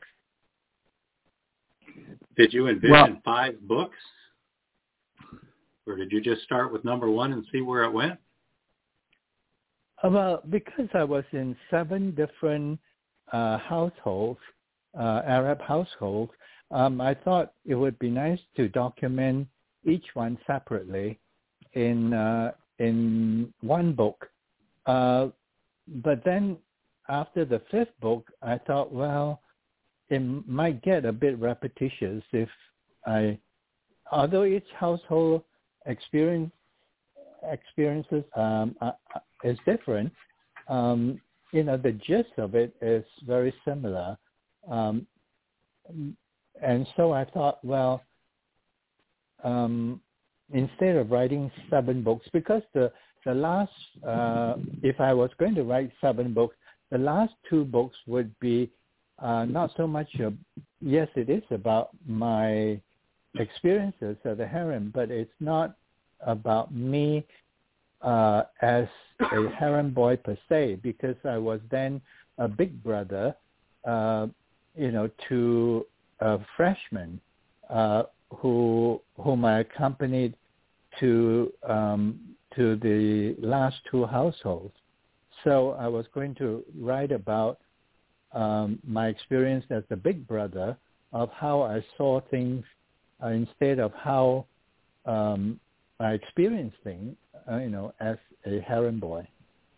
Did you envision well, five books? Or did you just start with number one and see where it went? Well, because I was in seven different uh, households, uh, Arab households, um, I thought it would be nice to document each one separately in uh, in one book. Uh, but then after the fifth book, I thought, well, it might get a bit repetitious if I, although each household experience experiences um, uh, is different. Um, you know, the gist of it is very similar, um, and so I thought, well, um, instead of writing seven books, because the the last, uh, if I was going to write seven books, the last two books would be uh, not so much. A, yes, it is about my experiences at the harem, but it's not about me uh, as a harem boy per se, because I was then a big brother, uh, you know, to a freshman uh, who whom I accompanied to um, to the last two households. So I was going to write about um, my experience as a big brother of how I saw things uh, instead of how um, I experienced things, uh, you know, as a harem boy.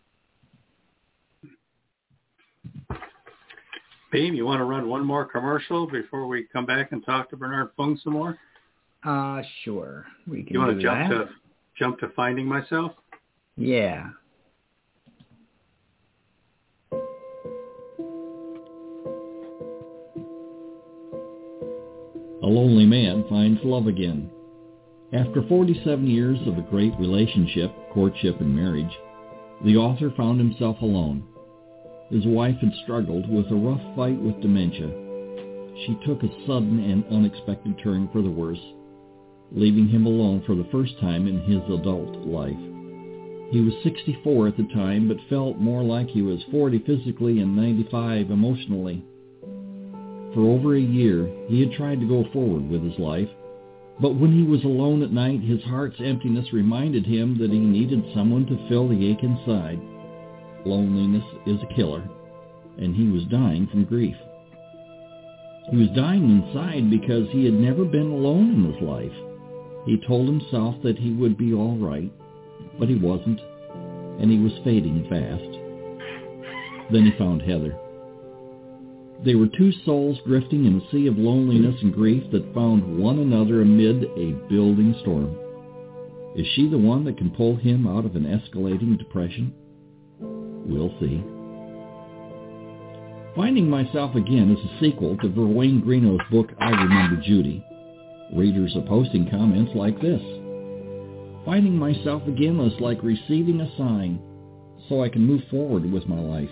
Beam, you want to run one more commercial before we come back and talk to Bernard Fung some more? Uh, sure. We can you want do to jump that. to jump to Finding Myself? Yeah. A lonely man finds love again. After forty-seven years of a great relationship, courtship, and marriage, the author found himself alone. His wife had struggled with a rough fight with dementia. She took a sudden and unexpected turn for the worse, leaving him alone for the first time in his adult life. He was sixty-four at the time, but felt more like he was forty physically and ninety-five emotionally. For over a year, he had tried to go forward with his life, but when he was alone at night, his heart's emptiness reminded him that he needed someone to fill the ache inside. Loneliness is a killer, and he was dying from grief. He was dying inside because he had never been alone in his life. He told himself that he would be all right, but he wasn't, and he was fading fast. Then he found Heather. They were two souls drifting in a sea of loneliness and grief that found one another amid a building storm. Is she the one that can pull him out of an escalating depression? We'll see. Finding Myself Again is a sequel to Verwain Greeno's book, I Remember Judy. Readers are posting comments like this. Finding myself again is like receiving a sign, so I can move forward with my life.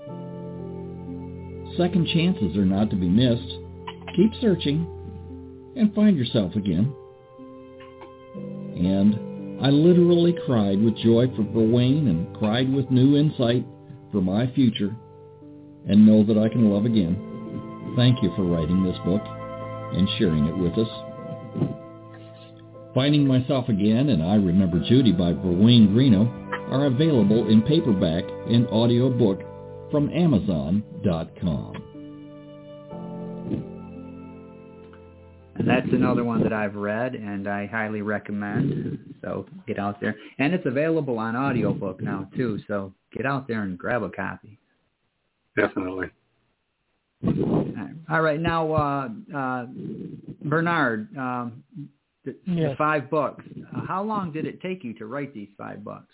Second chances are not to be missed. Keep searching and find yourself again. And I literally cried with joy for Verwain and cried with new insight for my future, and know that I can love again. Thank you for writing this book and sharing it with us. Finding Myself Again and I Remember Judy by Verwain Greeno are available in paperback and audiobook from Amazon dot com. And that's another one that I've read and I highly recommend. So get out there. And it's available on audiobook now too. So get out there and grab a copy. Definitely. All right. Now, uh, uh, Bernard, um, the, yes. the five books. Uh, how long did it take you to write these five books?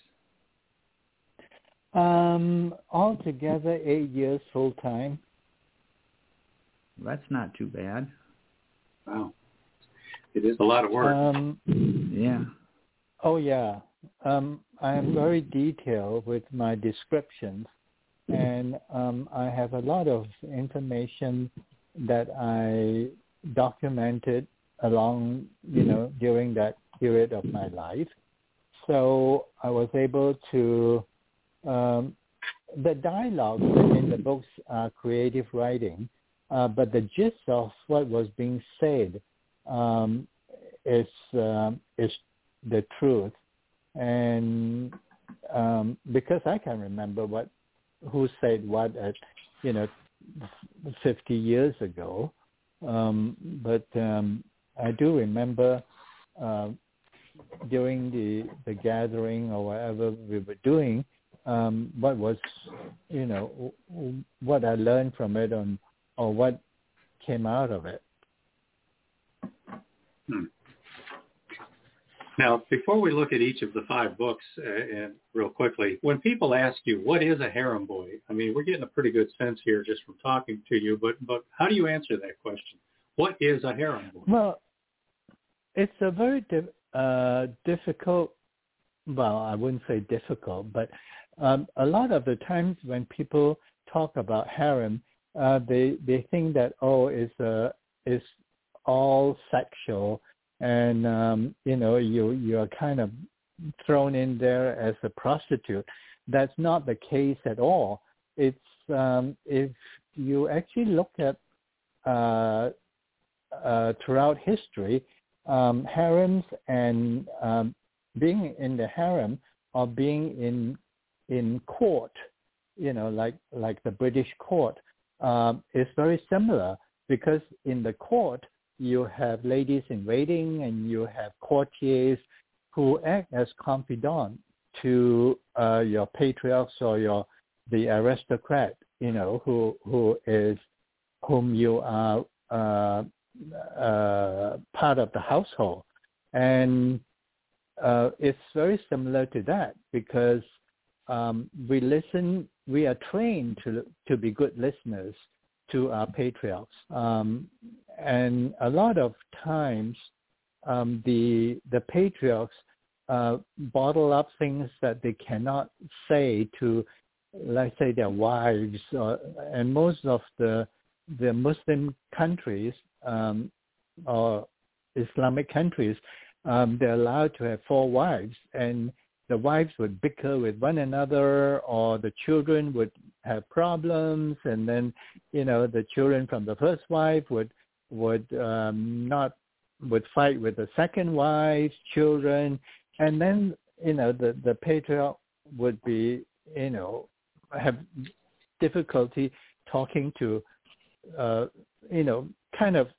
Um, altogether, eight years full time. Well, that's not too bad. Wow. It is a lot of work. Um, yeah. Oh, yeah. Um, I am very detailed with my descriptions, and um, I have a lot of information that I documented along, you know, during that period of my life. So I was able to, um, the dialogues in the books are creative writing. Uh, but the gist of what was being said um, is uh, is the truth, and um, because I can remember what who said what at you know fifty years ago, um, but um, I do remember uh, during the the gathering or whatever we were doing, um, what was you know what I learned from it on. Or what came out of it. Hmm. Now, before we look at each of the five books, uh, and real quickly, when people ask you, what is a harem boy? I mean, we're getting a pretty good sense here just from talking to you, but, but how do you answer that question? What is a harem boy? Well, it's a very di- uh, difficult, well, I wouldn't say difficult, but um, a lot of the times when people talk about harem, Uh, they they think that oh it's uh it's all sexual and um, you know you you're kind of thrown in there as a prostitute. That's not the case at all. It's um, if you actually look at uh, uh, throughout history, um, harems and um, being in the harem or being in in court, you know like like the British court. Um, it's very similar because in the court you have ladies in waiting and you have courtiers who act as confidant to uh, your patriarchs or your the aristocrat, you know, who who is whom you are uh, uh, part of the household, and uh, it's very similar to that because um, we listen. We are trained to to be good listeners to our patriarchs, um, and a lot of times um, the the patriarchs uh, bottle up things that they cannot say to, let's say, their wives, or, and most of the the Muslim countries um, or Islamic countries, um, they're allowed to have four wives, and the wives would bicker with one another, or the children would have problems, and then, you know, the children from the first wife would would um, not would fight with the second wife's children, and then, you know, the the patriarch would be, you know, have difficulty talking to, uh, you know, kind of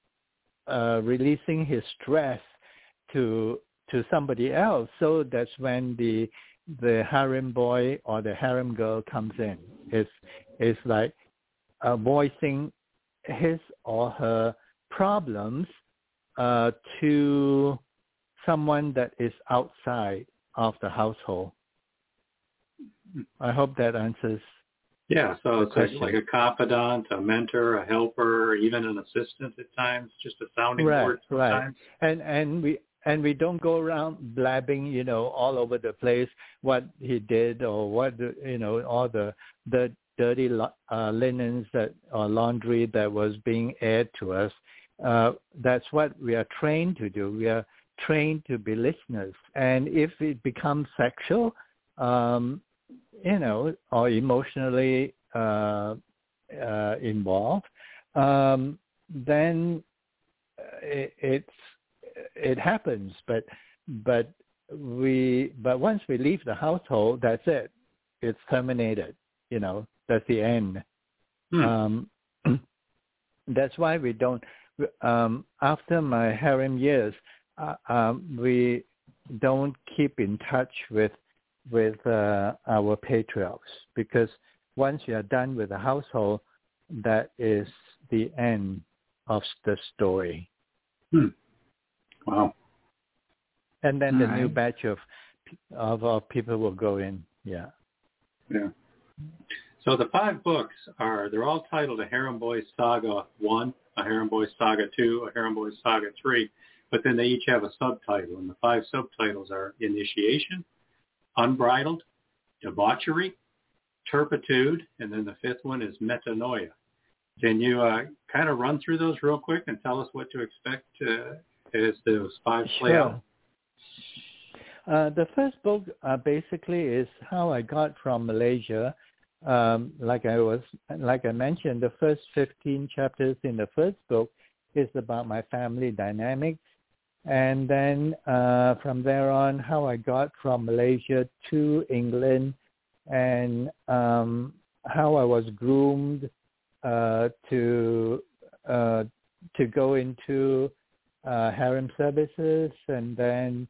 uh, releasing his stress to. to somebody else. So that's when the the harem boy or the harem girl comes in. It's it's like uh, voicing his or her problems uh, to someone that is outside of the household. I hope that answers. Yeah, so it's like, like a confidant, a mentor, a helper, even an assistant at times, just a sounding right, board sometimes. Right, and and we. And we don't go around blabbing, you know, all over the place what he did or what, you know, all the the dirty uh, linens that or laundry that was being aired to us. Uh, that's what we are trained to do. We are trained to be listeners. And if it becomes sexual, um, you know, or emotionally uh, uh, involved, um, then it, it's it happens, but but we but once we leave the household, that's it. It's terminated. You know, that's the end. Hmm. Um, that's why we don't. Um, after my harem years, uh, um, we don't keep in touch with with uh, our patriarchs, because once you are done with the household, that is the end of the story. Hmm. Wow. And then All the right. new batch of, of of people will go in. Yeah. Yeah. So the five books are, they're all titled A Harem Boys Saga one, A Harem Boys Saga two, A Harem Boys Saga three, but then they each have a subtitle, and the five subtitles are Initiation, Unbridled, Debauchery, Turpitude, and then the fifth one is Metanoia. Can you uh, kind of run through those real quick and tell us what to expect uh, as those five play Sure. out? Uh, the first book uh, basically is how I got from Malaysia. Um, like I was, like I mentioned, the first fifteen chapters in the first book is about my family dynamics, and then uh, from there on, how I got from Malaysia to England, and um, how I was groomed uh, to uh, to go into uh, harem services, and then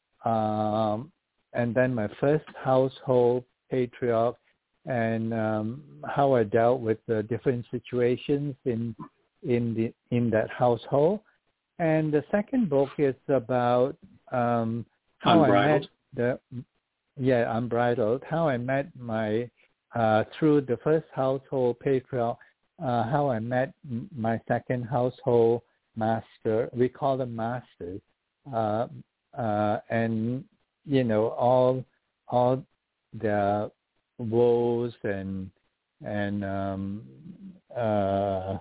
um, and then my first household patriarch, and um, how I dealt with the different situations in in the in that household. And the second book is about um, how Unbridled. I met the yeah Unbridled, how I met my uh, through the first household patriarch, uh, how I met my second household master. We call them masters, uh, uh, and you know all all the woes and and um, uh,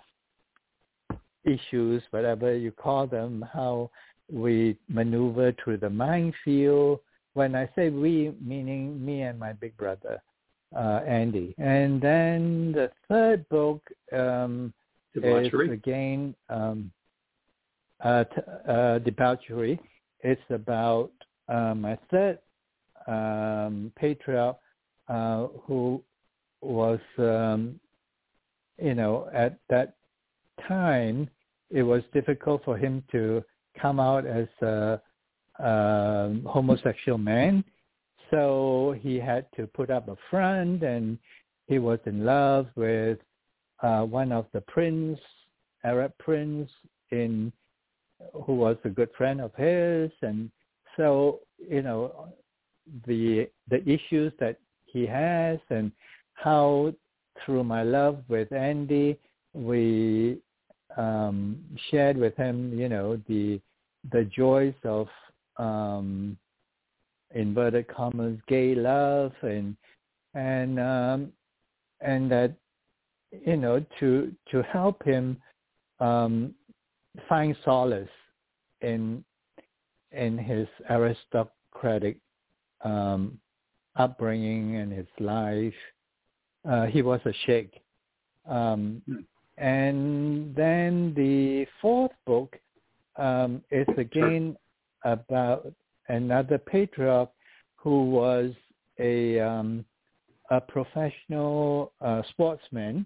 issues, whatever you call them, how we maneuver through the minefield. When I say we, meaning me and my big brother, uh, Andy. And then the third book um, is again um, uh, t- uh, Debauchery. It's about uh, my third um, patriarch, Uh, who was, um, you know, at that time, it was difficult for him to come out as a, a homosexual man. So he had to put up a front, and he was in love with uh, one of the prince, Arab prince, in who was a good friend of his. And so, you know, the the issues that he has, and how through my love with Andy, we um, shared with him, you know, the the joys of um, inverted commas gay love, and and um, and that, you know, to to help him um, find solace in in his aristocratic um, upbringing and his life. Uh, he was a sheikh. Um, mm. And then the fourth book um, is again about another patriarch who was a um, a professional uh, sportsman,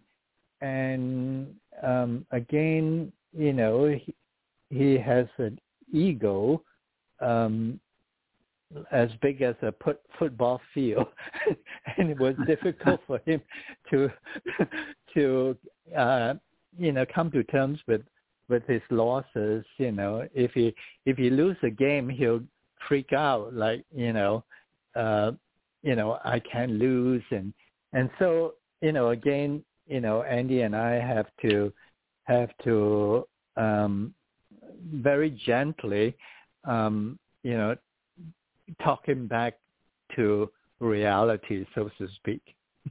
and um, again, you know, he, he has an ego um, as big as a put, football field, and it was difficult for him to to uh, you know come to terms with with his losses. You know, if he if he lose a game, he'll freak out, like you know, uh, you know, I can't lose, and and so you know, again, you know, Andy and I have to have to um, very gently, um, you know, talk him back to reality, so to speak.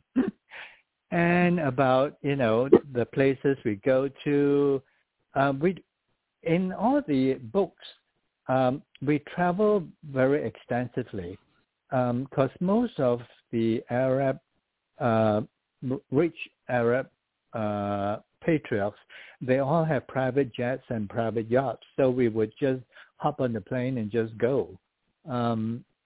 And about, you know, the places we go to. Um, we, in all the books, um, we travel very extensively because um, most of the Arab, uh, rich Arab uh, patriarchs, they all have private jets and private yachts. So we would just hop on the plane and just go. Um,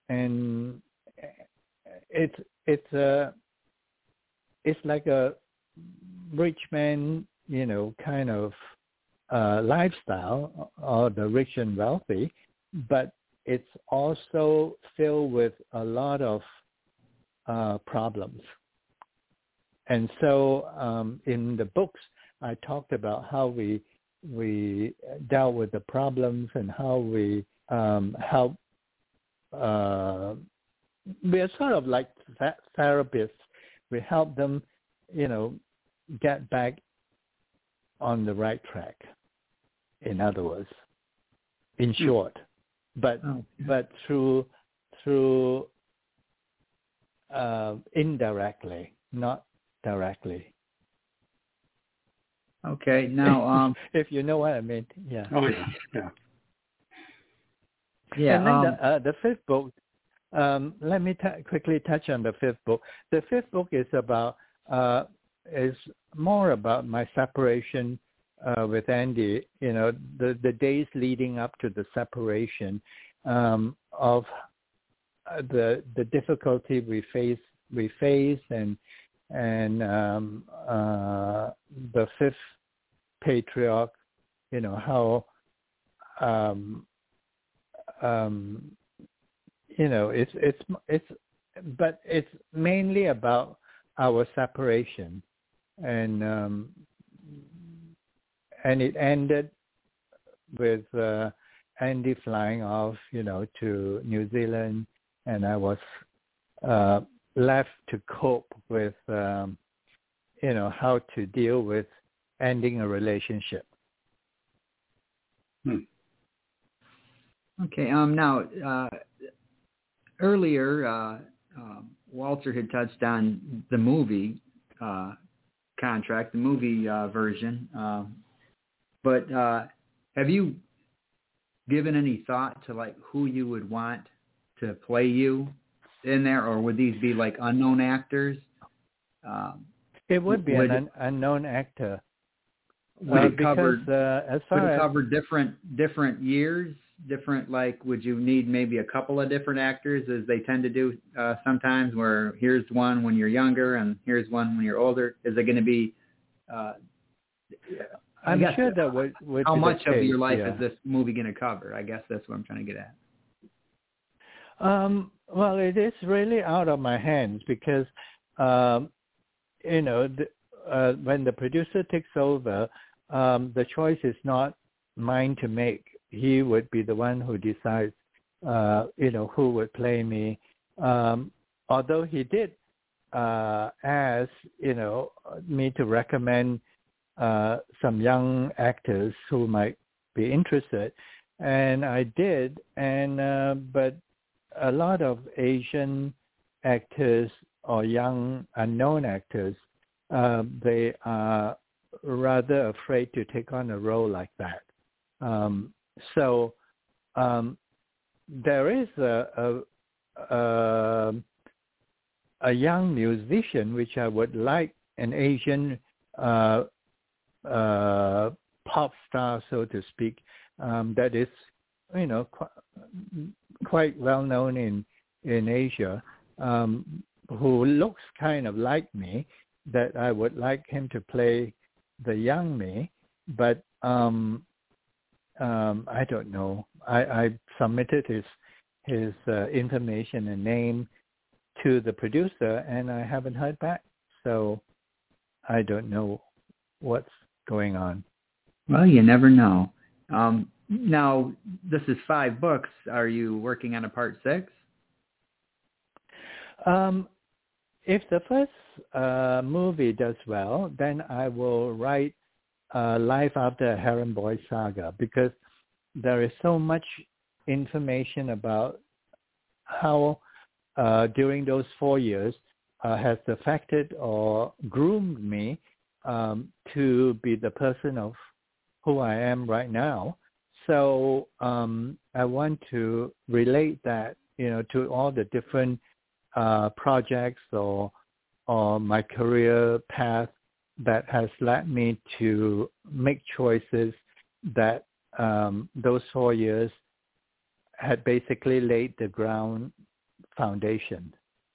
and it's it's a it's like a rich man, you know, kind of uh, lifestyle, or the rich and wealthy, but it's also filled with a lot of uh, problems. And so um, in the books, I talked about how we we dealt with the problems and how we um, help. Uh, we are sort of like th- therapists. We help them, you know, get back on the right track. In other words, in short, but oh, yeah. but through through uh, indirectly, not directly. Okay, now um, if you know what I mean, yeah. Oh yeah, yeah. Yeah. And then um, the, uh, the fifth book. Um, let me t- quickly touch on the fifth book. The fifth book is about uh, is more about my separation uh, with Andy. You know, the the days leading up to the separation, um, of the the difficulty we face we face and and um, uh, the fifth patriarch. You know how. Um, um, You know, it's it's it's, but it's mainly about our separation, and um, and it ended with uh, Andy flying off, you know, to New Zealand, and I was uh, left to cope with, um, you know, how to deal with ending a relationship. Hmm. Okay. Um. Now. Uh, Earlier, uh, uh, Walter had touched on the movie uh, contract, the movie uh, version. Uh, but uh, have you given any thought to like who you would want to play you in there, or would these be like unknown actors? Um, it would be would, an un- unknown actor. Would uh, it cover? Because, uh, as far would it as, cover different different years? Different, like, would you need maybe a couple of different actors, as they tend to do uh, sometimes, where here's one when you're younger and here's one when you're older? Is it going to be, uh, I'm guess, sure that would, would how be much the of case, your life yeah. is this movie going to cover? I guess that's what I'm trying to get at. Um, well, it is really out of my hands because, um, you know, the, uh, when the producer takes over, um, the choice is not mine to make. He would be the one who decides, uh, you know, who would play me. Um, although he did uh, ask, you know, me to recommend uh, some young actors who might be interested, and I did. And uh, but a lot of Asian actors or young unknown actors, uh, they are rather afraid to take on a role like that. Um, so um, there is a, a, a a young musician which I would like, an Asian uh, uh, pop star, so to speak, um, that is, you know, qu- quite well known in in Asia, um, who looks kind of like me. That I would like him to play the young me, but um, um, I don't know. I, I submitted his his uh, information and name to the producer, and I haven't heard back. So I don't know what's going on. Well, you never know. Um, now, this is five books. Are you working on a part six? Um, if the first uh, movie does well, then I will write uh, Life After a Heron Boy Saga, because there is so much information about how uh, during those four years uh, has affected or groomed me um, to be the person of who I am right now. So um, I want to relate that, you know, to all the different uh, projects or or my career path that has led me to make choices that um, those four years had basically laid the ground Foundation.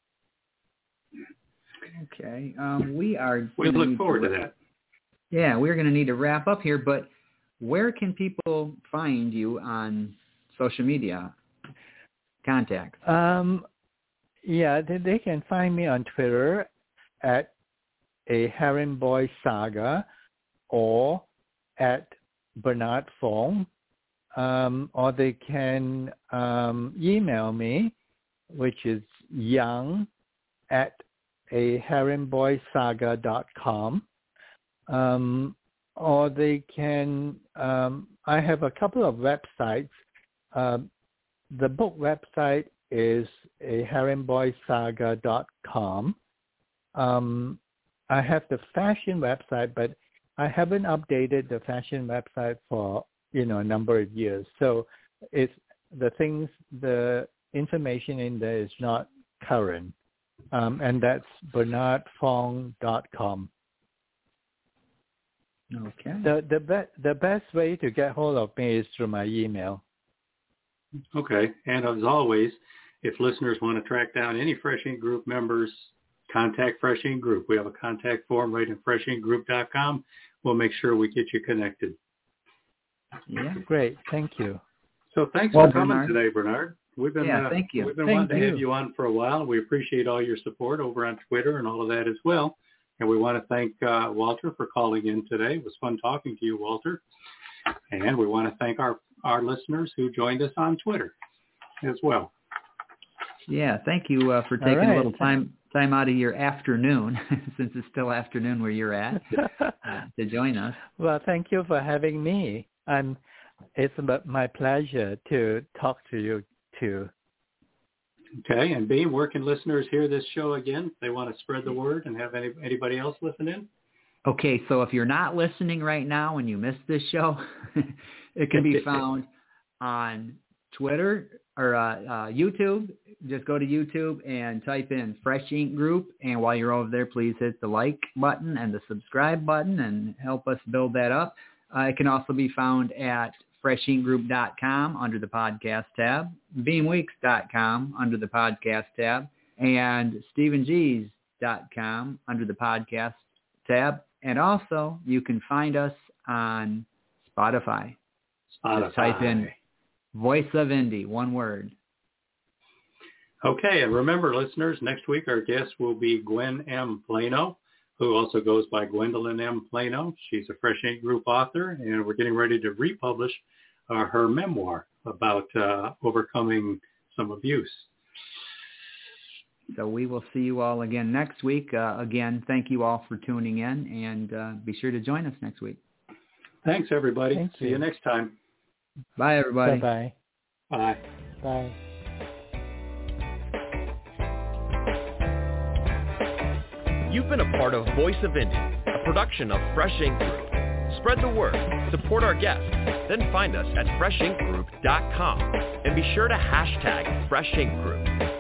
Okay. Um, we are. We look forward to, to that. Yeah, we're going to need to wrap up here, but where can people find you on social media? Contacts. Um, yeah, they, they can find me on Twitter at a Herring Boy Saga or at Bernard Fong, um, or they can um, email me, which is young at a herring boy saga dot com. Um, or they can, um, I have a couple of websites. Uh, the book website is a herring boy saga dot com. Um, I have the fashion website, but I haven't updated the fashion website for, you know, a number of years. So it's the things, the information in there is not current. Um, and that's bernard fong dot com. Okay. The the be- the best way to get hold of me is through my email. Okay. And as always, if listeners want to track down any Fresh Ink Group members, contact Fresh Ink Group. We have a contact form right in fresh ink group dot com. We'll make sure we get you connected. Yeah. Great. Thank you. So thanks well, for coming Bernard. today, Bernard. We've been yeah, uh, thank you. We've been thank wanting you. to have you on for a while. We appreciate all your support over on Twitter and all of that as well. And we want to thank uh, Walter for calling in today. It was fun talking to you, Walter. And we want to thank our, our listeners who joined us on Twitter as well. Yeah, thank you uh, for taking right. a little time time out of your afternoon, since it's still afternoon where you're at, uh, to join us. Well, thank you for having me. I'm. It's my pleasure to talk to you too. Okay, and Beam, where can listeners hear this show again? If they want to spread the word and have any, anybody else listen in? Okay, so if you're not listening right now and you missed this show, it can be found on Twitter or uh, uh, YouTube. Just go to YouTube and type in Fresh Ink Group, and while you're over there, please hit the like button and the subscribe button and help us build that up. Uh, it can also be found at fresh ink group dot com under the podcast tab, beam weeks dot com under the podcast tab, and stephen gees dot com under the podcast tab. And also, you can find us on Spotify. Spotify. Just type in Voice of Indie, one word. Okay, and remember, listeners, next week our guest will be Gwen M. Plano, who also goes by Gwendolyn M. Plano. She's a Fresh Ink Group author, and we're getting ready to republish uh, her memoir about uh, overcoming some abuse. So we will see you all again next week. Uh, again, thank you all for tuning in, and uh, be sure to join us next week. Thanks, everybody. Thank see you. you next time. Bye, everybody. Bye-bye. Bye. Bye. You've been a part of Voice of Indie, a production of Fresh Ink Group. Spread the word, support our guests, then find us at fresh ink group dot com and be sure to hashtag Fresh Ink Group.